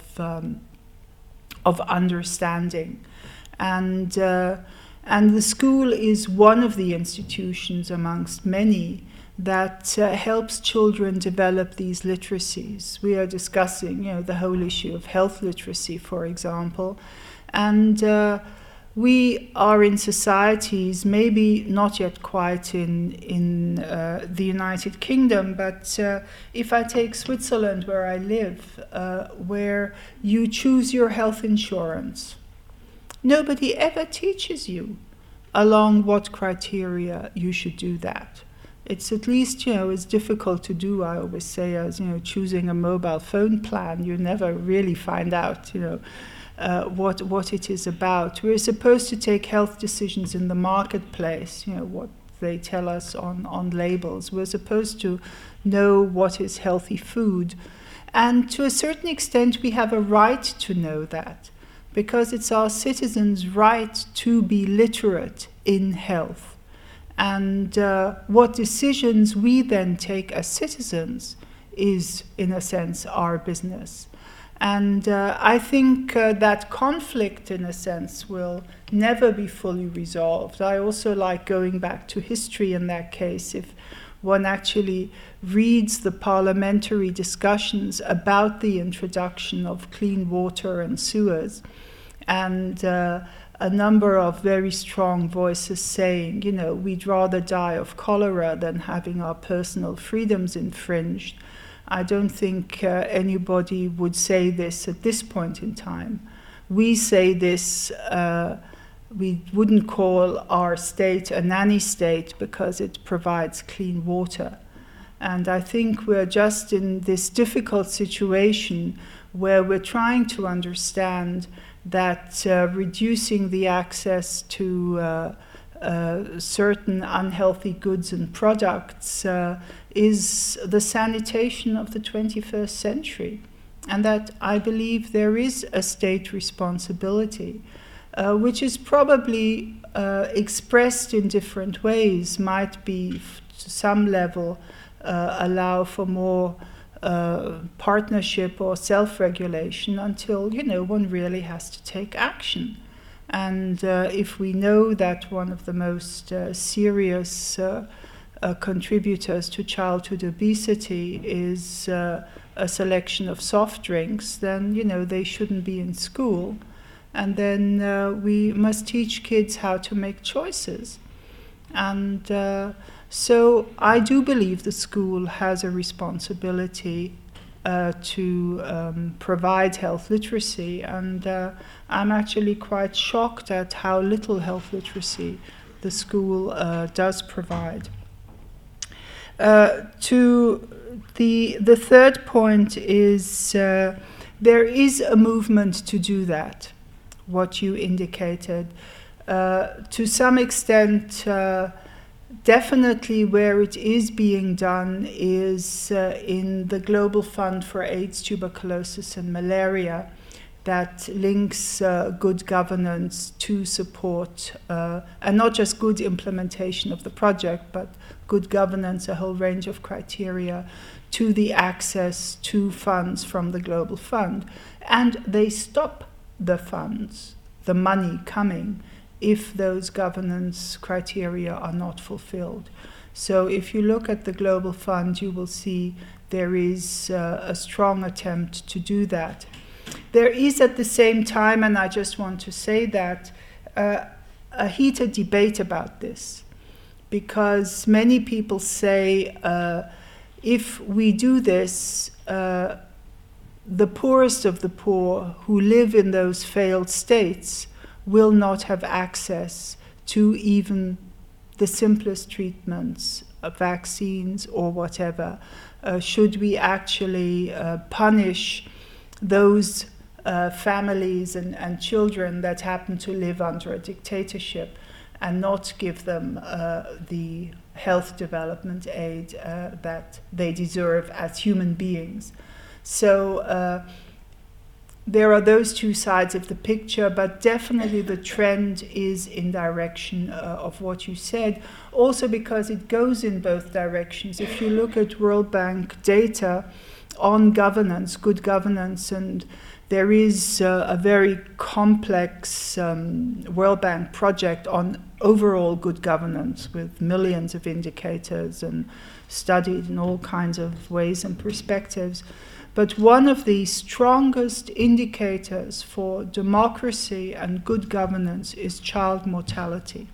Speaker 2: understanding. And the school is one of the institutions amongst many that helps children develop these literacies. We are discussing, the whole issue of health literacy, for example, and we are in societies, maybe not yet quite in the United Kingdom, but if I take Switzerland, where I live, where you choose your health insurance, nobody ever teaches you along what criteria you should do that. It's at least, it's difficult to do, I always say, as, choosing a mobile phone plan. You never really find out, what it is about. We're supposed to take health decisions in the marketplace, what they tell us on labels. We're supposed to know what is healthy food. And to a certain extent, we have a right to know that, because it's our citizens' right to be literate in health. And what decisions we then take as citizens is, in a sense, our business. And I think that conflict, in a sense, will never be fully resolved. I also like going back to history in that case. If one actually reads the parliamentary discussions about the introduction of clean water and sewers, and a number of very strong voices saying, we'd rather die of cholera than having our personal freedoms infringed. I don't think anybody would say this at this point in time. We say this, we wouldn't call our state a nanny state because it provides clean water. And I think we're just in this difficult situation where we're trying to understand that reducing the access to certain unhealthy goods and products is the sanitation of the 21st century. And that I believe there is a state responsibility, which is probably expressed in different ways, might be to some level allow for more partnership or self-regulation until, one really has to take action. And if we know that one of the most serious contributors to childhood obesity is a selection of soft drinks, then, they shouldn't be in school. And then we must teach kids how to make choices. And so I do believe the school has a responsibility to provide health literacy, and I'm actually quite shocked at how little health literacy the school does provide. To the third point is there is a movement to do that, what you indicated. To some extent, definitely where it is being done is in the Global Fund for AIDS, Tuberculosis and Malaria, that links good governance to support, and not just good implementation of the project, but good governance, a whole range of criteria, to the access to funds from the Global Fund. And they stop the funds, the money coming, if those governance criteria are not fulfilled. So if you look at the Global Fund, you will see there is a strong attempt to do that. There is at the same time, and I just want to say that, a heated debate about this, because many people say if we do this, the poorest of the poor who live in those failed states will not have access to even the simplest treatments, vaccines or whatever. Should we actually punish those families and children that happen to live under a dictatorship and not give them the health development aid that they deserve as human beings. So there are those two sides of the picture, but definitely the trend is in direction of what you said, also because it goes in both directions. If you look at World Bank data on governance, good governance, and there is a very complex World Bank project on overall good governance with millions of indicators and studied in all kinds of ways and perspectives. But one of the strongest indicators for democracy and good governance is child mortality.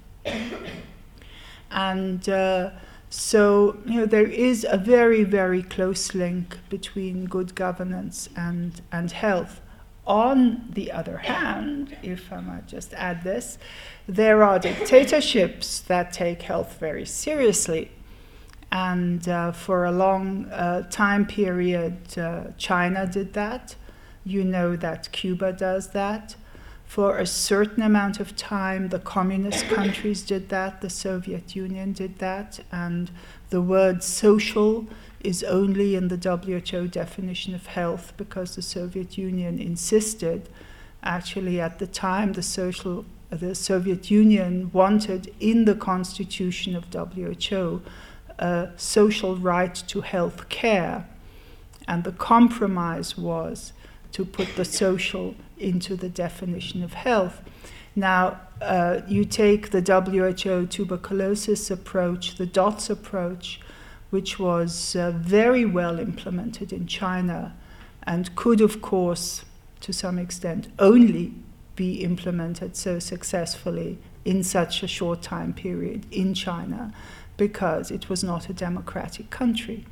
Speaker 2: And so, there is a very, very close link between good governance and health. On the other hand, if I might just add this, there are dictatorships that take health very seriously. And for a long time period, China did that. You know that Cuba does that. For a certain amount of time, the communist countries did that, the Soviet Union did that, and the word social is only in the WHO definition of health because the Soviet Union insisted. Actually, at the time, the Soviet Union wanted in the constitution of WHO a social right to health care, and the compromise was to put the social into the definition of health. Now, you take the WHO tuberculosis approach, the DOTS approach, which was very well implemented in China and could, of course, to some extent, only be implemented so successfully in such a short time period in China because it was not a democratic country.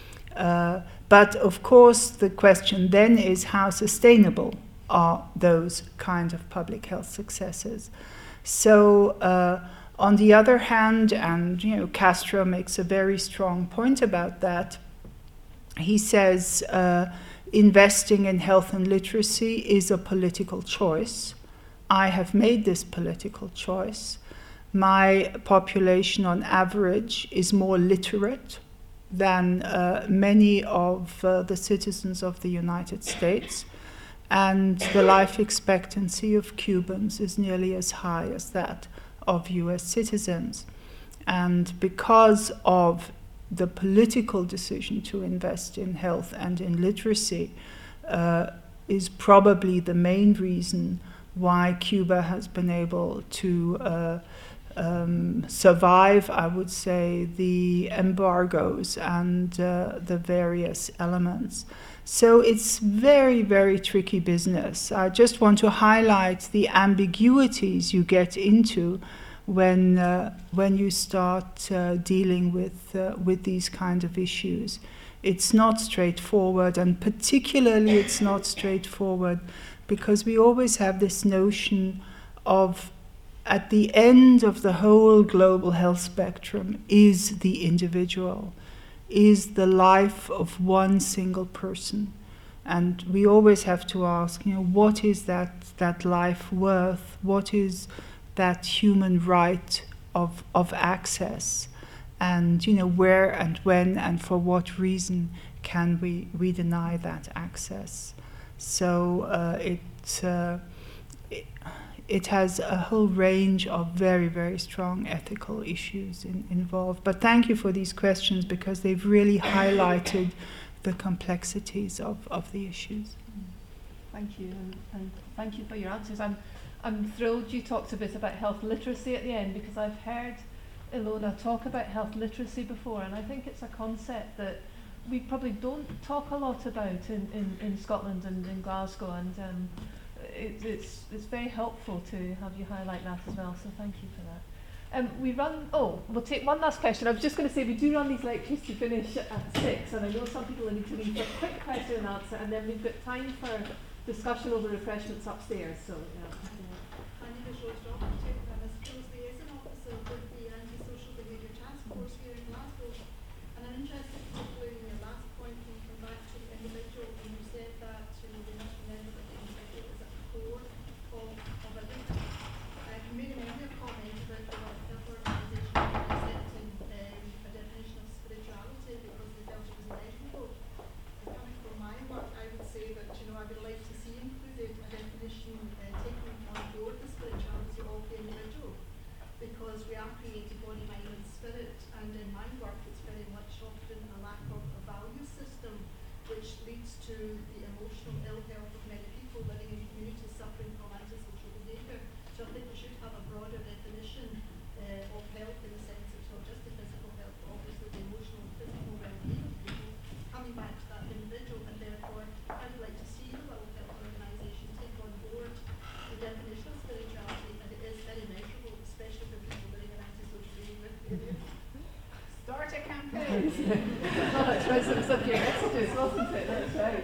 Speaker 2: But of course, the question then is how sustainable are those kind of public health successes? So on the other hand, and Castro makes a very strong point about that, he says investing in health and literacy is a political choice. I have made this political choice. My population on average is more literate than many of the citizens of the United States, and the life expectancy of Cubans is nearly as high as that of US citizens. And because of the political decision to invest in health and in literacy is probably the main reason why Cuba has been able to survive, I would say, the embargoes and the various elements. So it's very, very tricky business. I just want to highlight the ambiguities you get into when you start dealing with these kind of issues. It's not straightforward, and particularly it's not straightforward because we always have this notion of at the end of the whole global health spectrum is the individual, is the life of one single person. And we always have to ask, what is that life worth? What is that human right of access? And, where and when and for what reason can we deny that access? So it has a whole range of very, very strong ethical issues involved. But thank you for these questions because they've really highlighted the complexities of the issues.
Speaker 1: Thank you, and thank you for your answers. I'm thrilled you talked a bit about health literacy at the end because I've heard Ilona talk about health literacy before, and I think it's a concept that we probably don't talk a lot about in Scotland and in Glasgow, and it's very helpful to have you highlight that as well, so thank you for that. We'll take one last question. I was just going to say we do run these lectures to finish at 6, and I know some people need to leave for a quick question and answer, and then we've got time for discussion over refreshments upstairs. So yeah.
Speaker 4: My name is Rose Doherty. I'm a skills liaison officer with the Anti-Social Behaviour Task Force here in Glasgow. And I'm interested particularly in your last point when you come back to the individual, and you said that we must remember that the individual
Speaker 6: suffering from antisocial behaviour. So I think we should have a broader definition of health in the sense it's not just the physical health, but obviously the emotional and physical well-being of people, coming back to that individual, and therefore I would like to see the World Health Organisation take on board the definition of spirituality, and it is very measurable, especially for people living an antisocial behaviour.
Speaker 2: Start a campaign.
Speaker 1: Well, it was some of your messages, wasn't it? That's right.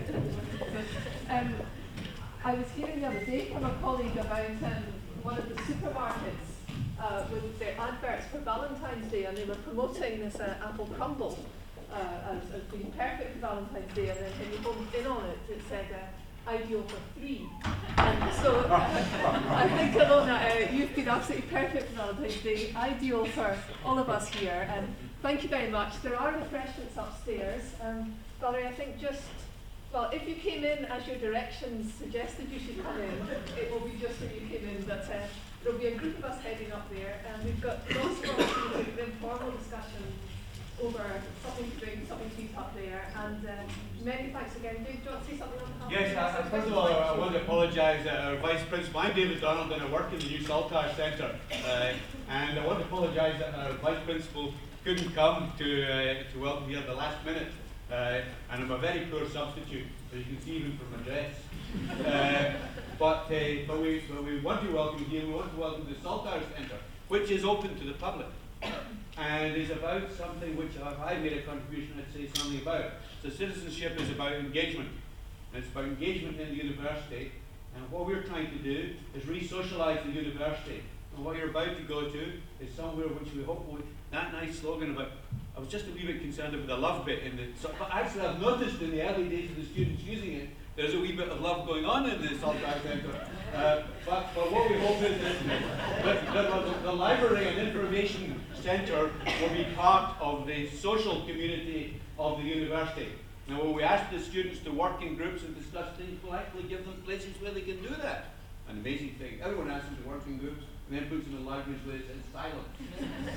Speaker 1: I was hearing the other day from a colleague about one of the supermarkets with their adverts for Valentine's Day, and they were promoting this apple crumble as being perfect for Valentine's Day, and then when you homed in on it, it said ideal for 3. And so I think, Ilona, you've been absolutely perfect for Valentine's Day, ideal for all of us here. And thank you very much. There are refreshments upstairs. Valerie, I think well, if you came in as your directions suggested you should come in, it will be just when you came in, but there will be a group of us heading up there, and we've got lots of opportunities for informal discussion over something to drink, something to eat up there, and many thanks again. Dave, do you want to say something on behalf of
Speaker 7: Yes, first of all, I want to apologise to our Vice Principal. I'm David Donald, and I work in the new Saltire Centre, and I want to apologise that our Vice Principal couldn't come to welcome you at the last minute. And I'm a very poor substitute, as you can see even from my dress. But we want to welcome you. We want to welcome the Saltire Centre, which is open to the public, and is about something which, if I made a contribution, I'd say something about. So citizenship is about engagement, and it's about engagement in the university. And what we're trying to do is re-socialise the university. And what you're about to go to is somewhere which we hope will, that nice slogan about, I was just a wee bit concerned about the love bit in it. But actually I've noticed in the early days of the students using it, there's a wee bit of love going on in the Saltire Centre. But what we hope is that the library and information centre will be part of the social community of the university. Now when we ask the students to work in groups and discuss things, we'll actually give them places where they can do that. An amazing thing. Everyone asks them to work in groups and then puts them in libraries where it's in silence.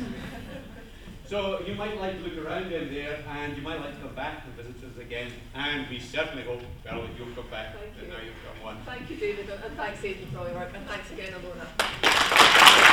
Speaker 7: So you might like to look around in there, and you might like to come back and visit us again, and we certainly hope, Beryl, that you'll come back.
Speaker 1: Thank you.
Speaker 7: Now you've got one.
Speaker 1: Thank you, David, and thanks, Aidan, for all your work, and thanks again, Ilona.